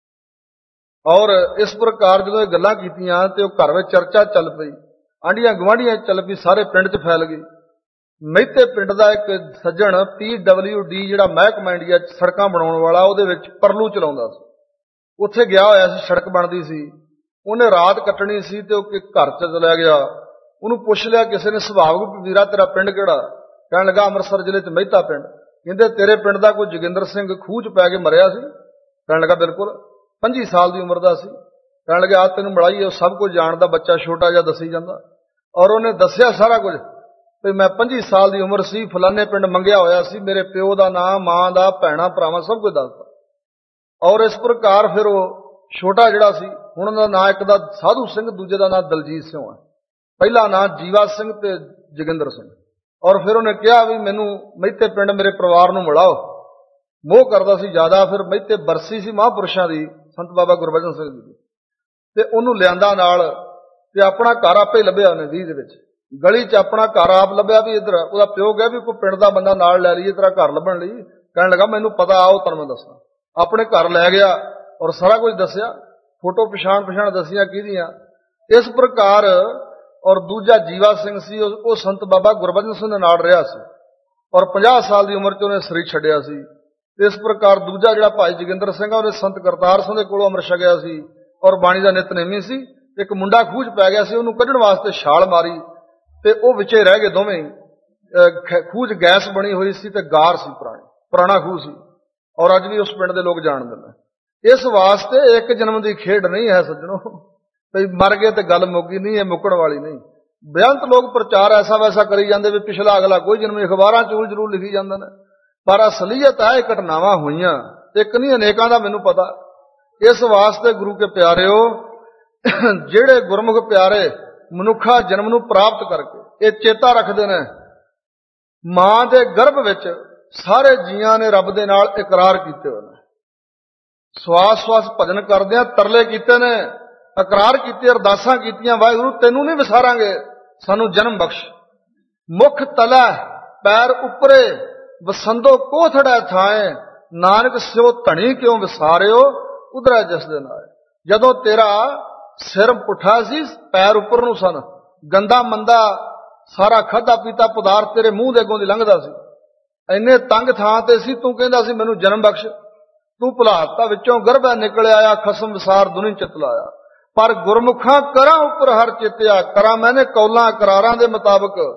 [SPEAKER 1] ਔਰ ਇਸ ਪ੍ਰਕਾਰ ਜਦੋਂ ਇਹ ਗੱਲਾਂ ਕੀਤੀਆਂ ਤੇ ਉਹ ਘਰ ਵਿੱਚ ਚਰਚਾ ਚੱਲ ਪਈ, ਆਂਢੀਆਂ ਗੁਆਂਢੀਆਂ ਚੱਲ ਪਈ, ਸਾਰੇ ਪਿੰਡ 'ਚ ਫੈਲ ਗਈ। ਮਹਿਤੇ ਪਿੰਡ ਦਾ ਇੱਕ ਸੱਜਣ ਪੀ ਡਬਲਿਊ ਡੀ ਜਿਹੜਾ ਮਹਿਕਮਾ ਇੰਡੀਆ ਸੜਕਾਂ ਬਣਾਉਣ ਵਾਲਾ, ਉਹਦੇ ਵਿੱਚ ਪਰਲੂ ਚਲਾਉਂਦਾ ਸੀ, ਉੱਥੇ ਗਿਆ ਹੋਇਆ ਸੀ, ਸੜਕ ਬਣਦੀ ਸੀ, ਉਹਨੇ ਰਾਤ ਕੱਟਣੀ ਸੀ ਤੇ ਉਹ ਘਰ 'ਚ ਚਲਿਆ ਗਿਆ। ਉਹਨੂੰ ਪੁੱਛ ਲਿਆ ਕਿਸੇ ਨੇ, ਸੁਭਾਵਕ ਵੀਰਾ ਤੇਰਾ ਪਿੰਡ ਕਿਹੜਾ? ਕਹਿਣ ਲੱਗਾ ਅੰਮ੍ਰਿਤਸਰ ਜ਼ਿਲ੍ਹੇ 'ਚ ਮਹਿਤਾ ਪਿੰਡ। ਕਹਿੰਦੇ ਤੇਰੇ ਪਿੰਡ ਦਾ ਕੋਈ ਜੋਗਿੰਦਰ ਸਿੰਘ ਖੂਹ 'ਚ ਪੈ ਕੇ ਮਰਿਆ ਸੀ? ਕਹਿਣ ਲੱਗਾ ਬਿਲਕੁਲ, ਪੰਜੀ ਸਾਲ ਦੀ ਉਮਰ ਦਾ ਸੀ। ਕਹਿਣ ਲੱਗਾ ਆ ਤੈਨੂੰ ਮਿਲਾਈ, ਉਹ ਸਭ ਕੁਝ ਜਾਣਦਾ, ਬੱਚਾ ਛੋਟਾ ਜਿਹਾ ਦੱਸੀ ਜਾਂਦਾ। ਔਰ ਉਹਨੇ ਦੱਸਿਆ ਸਾਰਾ ਕੁਝ ਵੀ ਮੈਂ ਪੰਜੀ ਸਾਲ ਦੀ ਉਮਰ ਸੀ, ਫਲਾਨੇ ਪਿੰਡ ਮੰਗਿਆ ਹੋਇਆ ਸੀ, ਮੇਰੇ ਪਿਓ ਦਾ ਨਾਂ, ਮਾਂ ਦਾ, ਭੈਣਾਂ ਭਰਾਵਾਂ ਸਭ ਕੁਝ ਦੱਸਦਾ। ਔਰ ਇਸ ਪ੍ਰਕਾਰ ਫਿਰ ਉਹ ਛੋਟਾ ਜਿਹੜਾ ਸੀ, ਹੁਣ ਉਹਦਾ ਨਾਂ ਇੱਕ ਦਾ ਸਾਧੂ ਸਿੰਘ, ਦੂਜੇ ਦਾ ਨਾਂ ਦਲਜੀਤ ਸਿੰਘ ਹੈ, ਪਹਿਲਾ ਨਾਂ ਜੀਵਾ ਸਿੰਘ ਤੇ ਜੋਗਿੰਦਰ ਸਿੰਘ। ਔਰ ਫਿਰ ਉਹਨੇ ਕਿਹਾ ਵੀ ਮੈਨੂੰ ਮਹਿਤੇ ਪਿੰਡ ਮੇਰੇ ਪਰਿਵਾਰ ਨੂੰ ਮਿਲਾਓ। ਮੋਹ ਕਰਦਾ ਸੀ ਜ਼ਿਆਦਾ। ਫਿਰ ਮਹਿਤੇ ਬਰਸੀ ਸੀ ਮਹਾਂਪੁਰਸ਼ਾਂ ਦੀ, ਸੰਤ ਬਾਬਾ ਗੁਰਬਚਨ ਸਿੰਘ ਜੀ ਦੀ, ਤੇ ਉਹਨੂੰ ਲਿਆਂਦਾ ਨਾਲ ਤੇ ਆਪਣਾ ਘਰ ਆਪੇ ਲੱਭਿਆ ਉਹਨੇ ਵੀਹ ਦੇ ਵਿੱਚ, ਗਲੀ 'ਚ ਆਪਣਾ ਘਰ ਆਪ ਲੱਭਿਆ। ਵੀ ਇੱਧਰ ਉਹਦਾ ਪਿਓ ਗਿਆ ਵੀ ਕੋਈ ਪਿੰਡ ਦਾ ਬੰਦਾ ਨਾਲ ਲੈ ਲਈਏ ਤੇਰਾ ਘਰ ਲੱਭਣ ਲਈ। ਕਹਿਣ ਲੱਗਾ ਮੈਨੂੰ ਪਤਾ, ਆਓ ਤੁਹਾਨੂੰ ਮੈਂ ਦੱਸਾਂ। ਆਪਣੇ ਘਰ ਲੈ ਗਿਆ ਔਰ ਸਾਰਾ ਕੁਝ ਦੱਸਿਆ, ਫੋਟੋ ਪਛਾਣ ਪਛਾਣ ਦੱਸੀਆਂ ਕਿਹਦੀਆਂ। ਇਸ ਪ੍ਰਕਾਰ ਔਰ ਦੂਜਾ ਜੀਵਾ ਸਿੰਘ ਸੀ, ਉਹ ਸੰਤ ਬਾਬਾ ਗੁਰਬਚਨ ਸਿੰਘ ਦੇ ਨਾਲ ਰਿਹਾ ਸੀ ਔਰ ਪੰਜਾਹ ਸਾਲ ਦੀ ਉਮਰ 'ਚ ਉਹਨੇ ਸਰੀਰ ਛੱਡਿਆ ਸੀ। ਇਸ ਪ੍ਰਕਾਰ ਦੂਜਾ ਜਿਹੜਾ ਭਾਈ ਜੋਗਿੰਦਰ ਸਿੰਘ ਆ, ਉਹਨੇ ਸੰਤ ਕਰਤਾਰ ਸਿੰਘ ਦੇ ਕੋਲੋਂ ਅੰਮ੍ਰਿਤ ਛਕਿਆ ਸੀ ਔਰ ਬਾਣੀ ਦਾ ਨਿਤਨੇਮੀ ਸੀ। ਇੱਕ ਮੁੰਡਾ ਖੂਹ 'ਚ ਪੈ ਗਿਆ ਸੀ, ਉਹਨੂੰ ਕੱਢਣ ਵਾਸਤੇ ਛਾਲ ਮਾਰੀ ਤੇ ਉਹ ਵਿੱਚੇ ਰਹਿ ਗਏ ਦੋਵੇਂ। ਖੂਹ 'ਚ ਗੈਸ ਬਣੀ ਹੋਈ ਸੀ ਤੇ ਗਾਰ ਸੀ, ਪੁਰਾਣੀ ਪੁਰਾਣਾ ਖੂਹ ਸੀ, ਔਰ ਅੱਜ ਵੀ ਉਸ ਪਿੰਡ ਦੇ ਲੋਕ ਜਾਣਦੇ ਨੇ। ਇਸ ਵਾਸਤੇ ਇੱਕ ਜਨਮ ਦੀ ਖੇਡ ਨਹੀਂ ਹੈ ਸੱਜਣੋ, ਵੀ ਮਰ ਗਏ ਤੇ ਗੱਲ ਮੁੱਕੀ ਨਹੀਂ, ਇਹ ਮੁੱਕਣ ਵਾਲੀ ਨਹੀਂ। ਬੇਅੰਤ ਲੋਕ ਪ੍ਰਚਾਰ ਐਸਾ ਵੈਸਾ ਕਰੀ ਜਾਂਦੇ ਵੀ ਪਿਛਲਾ ਅਗਲਾ ਕੋਈ ਜਨਮ, ਅਖਬਾਰਾਂ 'ਚ ਜ਼ਰੂਰ ਜ਼ਰੂਰ ਲਿਖੀ ਜਾਂਦੇ ਨੇ, ਪਰ ਅਸਲੀਅਤ ਹੈ ਇਹ ਘਟਨਾਵਾਂ ਹੋਈਆਂ, ਇੱਕ ਨਹੀਂ ਅਨੇਕਾਂ ਦਾ ਮੈਨੂੰ ਪਤਾ। ਇਸ ਵਾਸਤੇ ਗੁਰੂ ਕੇ ਪਿਆਰਿਓ, ਜਿਹੜੇ ਗੁਰਮੁਖ ਪਿਆਰੇ ਮਨੁੱਖਾ ਜਨਮ ਨੂੰ ਪ੍ਰਾਪਤ ਕਰਕੇ ਇਹ ਚੇਤਾ ਰੱਖਦੇ ਨੇ, ਮਾਂ ਦੇ ਗਰਭ ਵਿੱਚ ਸਾਰੇ ਜੀਆਂ ਨੇ ਰੱਬ ਦੇ ਨਾਲ ਇਕਰਾਰ ਕੀਤੇ ਹੋਏ ਨੇ, ਸਵਾਸ ਸਵਾਸ ਭਜਨ ਕਰਦਿਆਂ ਤਰਲੇ ਕੀਤੇ ਨੇ, ਇਕਰਾਰ ਕੀਤੇ, ਅਰਦਾਸਾਂ ਕੀਤੀਆਂ, ਵਾਹਿਗੁਰੂ ਤੈਨੂੰ ਨਹੀਂ ਵਿਸਾਰਾਂਗੇ, ਸਾਨੂੰ ਜਨਮ ਬਖਸ਼। ਮੁਖ ਤਲਾ ਪੈਰ ਉੱਪਰੇ ਵਸੰਦੋ ਕੋਥੜਾ ਥਾਏ, ਨਾਨਕ ਸਿਓ ਧਣੀ ਕਿਉਂ ਵਿਸਾਰਿਓ ਉਧਰਾ ਜਿਸ ਦੇ ਨਾਲ। ਜਦੋਂ ਤੇਰਾ ਸਿਰ ਪੁੱਠਾ ਸੀ, ਪੈਰ ਉੱਪਰ ਨੂੰ ਸਨ, ਗੰਦਾ ਮੰਦਾ ਸਾਰਾ ਖਾਧਾ ਪੀਤਾ ਪਦਾਰਥ ਤੇਰੇ ਮੂੰਹ ਦੇ ਅੱਗੋਂ ਦੀ ਲੰਘਦਾ ਸੀ, ਇੰਨੇ ਤੰਗ ਥਾਂ ਤੇ ਸੀ, ਤੂੰ ਕਹਿੰਦਾ ਸੀ ਮੈਨੂੰ ਜਨਮ ਬਖਸ਼। ਤੂੰ ਭੁਲਾਤਾ ਵਿੱਚੋਂ ਗਰਭਾ ਨਿਕਲ ਆਇਆ, ਖਸਮ ਵਿਸਾਰ ਦੁਨੀ ਚਿਤ ਲਾਇਆ। ਪਰ ਗੁਰਮੁਖਾਂ ਕਰਾਂ ਉੱਪਰ ਹਰ ਚਿਤਿਆ, ਕਰਾਂ ਮੈਨੇ ਕੌਲਾਂ ਇਕਰਾਰਾਂ ਦੇ ਮੁਤਾਬਕ,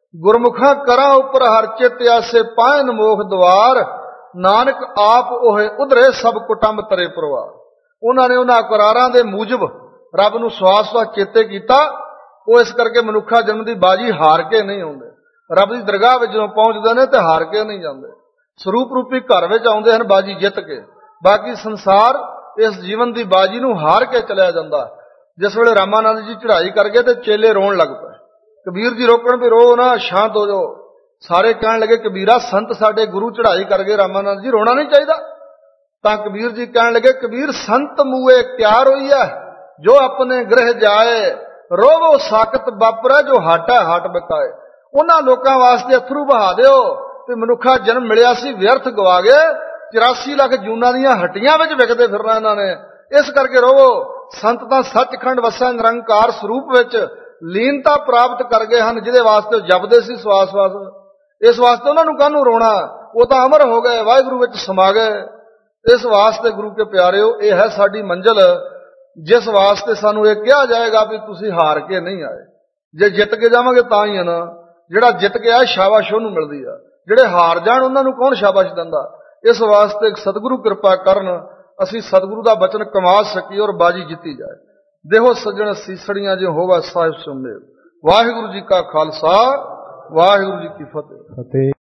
[SPEAKER 1] ਗੁਰਮੁਖਾਂ ਕਰਾਂ ਉੱਪਰ ਹਰ ਚਿਤ ਆਸੇ ਪਾਇਨ ਮੋਖ ਦਵਾਰ, ਨਾਨਕ ਆਪ ਉਹੇ ਉਧਰੇ ਸਭ ਕੁਟੰਬ ਤਰੇ ਪਰਿਵਾਰ। ਉਹਨਾਂ ਨੇ ਉਹਨਾਂ ਕਰਾਰਾਂ ਦੇ ਮੂਜਬ ਰੱਬ ਨੂੰ ਸਵਾਸ ਸਵਾਸ ਚੇਤੇ ਕੀਤਾ। ਉਹ ਇਸ ਕਰਕੇ ਮਨੁੱਖਾ ਜਨਮ ਦੀ ਬਾਜੀ ਹਾਰ ਕੇ ਨਹੀਂ ਆਉਂਦੇ। ਰੱਬ ਦੀ ਦਰਗਾਹ ਵਿੱਚ ਜਦੋਂ ਪਹੁੰਚਦੇ ਨੇ ਤੇ ਹਾਰ ਕੇ ਨਹੀਂ ਜਾਂਦੇ। ਸਰੂਪ ਰੂਪੀ ਘਰ ਵਿੱਚ ਆਉਂਦੇ ਹਨ ਬਾਜੀ ਜਿੱਤ ਕੇ। ਬਾਕੀ ਸੰਸਾਰ ਇਸ ਜੀਵਨ ਦੀ ਬਾਜੀ ਨੂੰ ਹਾਰ ਕੇ ਚਲਿਆ ਜਾਂਦਾ। ਜਿਸ ਵੇਲੇ ਰਾਮਾਨੰਦ ਜੀ ਚੜ੍ਹਾਈ ਕਰ ਗਏ ਤੇ ਚੇਲੇ ਰੋਣ ਲੱਗ ਪਏ। ਕਬੀਰ ਜੀ ਰੋਕਣ ਵੀ ਰੋ ਨਾ, ਸ਼ਾਂਤ ਹੋ ਜਾਓ। ਸਾਰੇ ਕਹਿਣ ਲੱਗੇ ਕਬੀਰਾ ਸੰਤ ਸਾਡੇ ਗੁਰੂ ਚੜ੍ਹਾਈ ਕਰ ਗਏ, ਰਾਮਾਨੰਦ ਜੀ ਰੋਣਾ ਨਹੀਂ ਚਾਹੀਦਾ। ਤਾਂ ਕਬੀਰ ਜੀ ਕਹਿਣ ਲੱਗੇ ਕਬੀਰ ਸੰਤ ਮੂਏ ਕਿਆ ਰੋਈਐ, ਜੋ ਆਪਣੇ ਗ੍ਰਹਿ ਜਾਏ, ਰੋਵੋ ਸਾਕਤ ਵਾਪਰੈ ਜੋ ਹਾਟਾ ਹਾਟ ਬਕਾਏ। ਉਹਨਾਂ ਲੋਕਾਂ ਵਾਸਤੇ ਅਥਰੂ ਬਹਾ ਦਿਓ ਤੇ ਮਨੁੱਖਾ ਜਨਮ ਮਿਲਿਆ ਸੀ ਵਿਅਰਥ ਗਵਾ ਗਏ। ਚੁਰਾਸੀ ਲੱਖ ਜੂਨਾਂ ਦੀਆਂ ਹੱਟੀਆਂ ਵਿੱਚ ਵਿਕਦੇ ਫਿਰਨਾ ਇਹਨਾਂ ਨੇ। ਇਸ ਕਰਕੇ ਰੋਵੋ। ਸੰਤ ਤਾਂ ਸੱਚਖੰਡ ਵਸੈ ਨਿਰੰਕਾਰ ਸਰੂਪ ਵਿੱਚ ਲੀਨਤਾ ਪ੍ਰਾਪਤ ਕਰ ਗਏ ਹਨ, ਜਿਹਦੇ ਵਾਸਤੇ ਉਹ ਜਪਦੇ ਸੀ ਸਵਾਸ ਸਵਾਸ। ਇਸ ਵਾਸਤੇ ਉਹਨਾਂ ਨੂੰ ਕਾਹਨੂੰ ਰੋਣਾ, ਉਹ ਤਾਂ ਅਮਰ ਹੋ ਗਏ, ਵਾਹਿਗੁਰੂ ਵਿੱਚ ਸਮਾ ਗਏ। ਇਸ ਵਾਸਤੇ ਗੁਰੂ ਕੇ ਪਿਆਰਿਓ, ਇਹ ਹੈ ਸਾਡੀ ਮੰਜ਼ਿਲ, ਜਿਸ ਵਾਸਤੇ ਸਾਨੂੰ ਇਹ ਕਿਹਾ ਜਾਏਗਾ ਵੀ ਤੁਸੀਂ ਹਾਰ ਕੇ ਨਹੀਂ ਆਏ। ਜੇ ਜਿੱਤ ਕੇ ਜਾਵਾਂਗੇ ਤਾਂ ਹੀ ਹੈ ਨਾ। ਜਿਹੜਾ ਜਿੱਤ ਕੇ ਆਏ ਸ਼ਾਬਾਸ਼ ਉਹਨੂੰ ਮਿਲਦੀ ਆ, ਜਿਹੜੇ ਹਾਰ ਜਾਣ ਉਹਨਾਂ ਨੂੰ ਕੌਣ ਸ਼ਾਬਾਸ਼ ਦਿੰਦਾ। ਇਸ ਵਾਸਤੇ ਸਤਿਗੁਰੂ ਕਿਰਪਾ ਕਰਨ, ਅਸੀਂ ਸਤਿਗੁਰੂ ਦਾ ਬਚਨ ਕਮਾ ਸਕੀਏ ਔਰ ਬਾਜੀ ਜਿੱਤੀ ਜਾਏ। ਦੇਹੋ ਸੱਜਣ ਸੀਸੜੀਆਂ ਜੇ ਹੋਵਾ ਸਾਹਿਬ ਸੁਮੇਲ। ਵਾਹਿਗੁਰੂ ਜੀ ਕਾ ਖਾਲਸਾ, ਵਾਹਿਗੁਰੂ ਜੀ ਕੀ ਫਤਿਹ।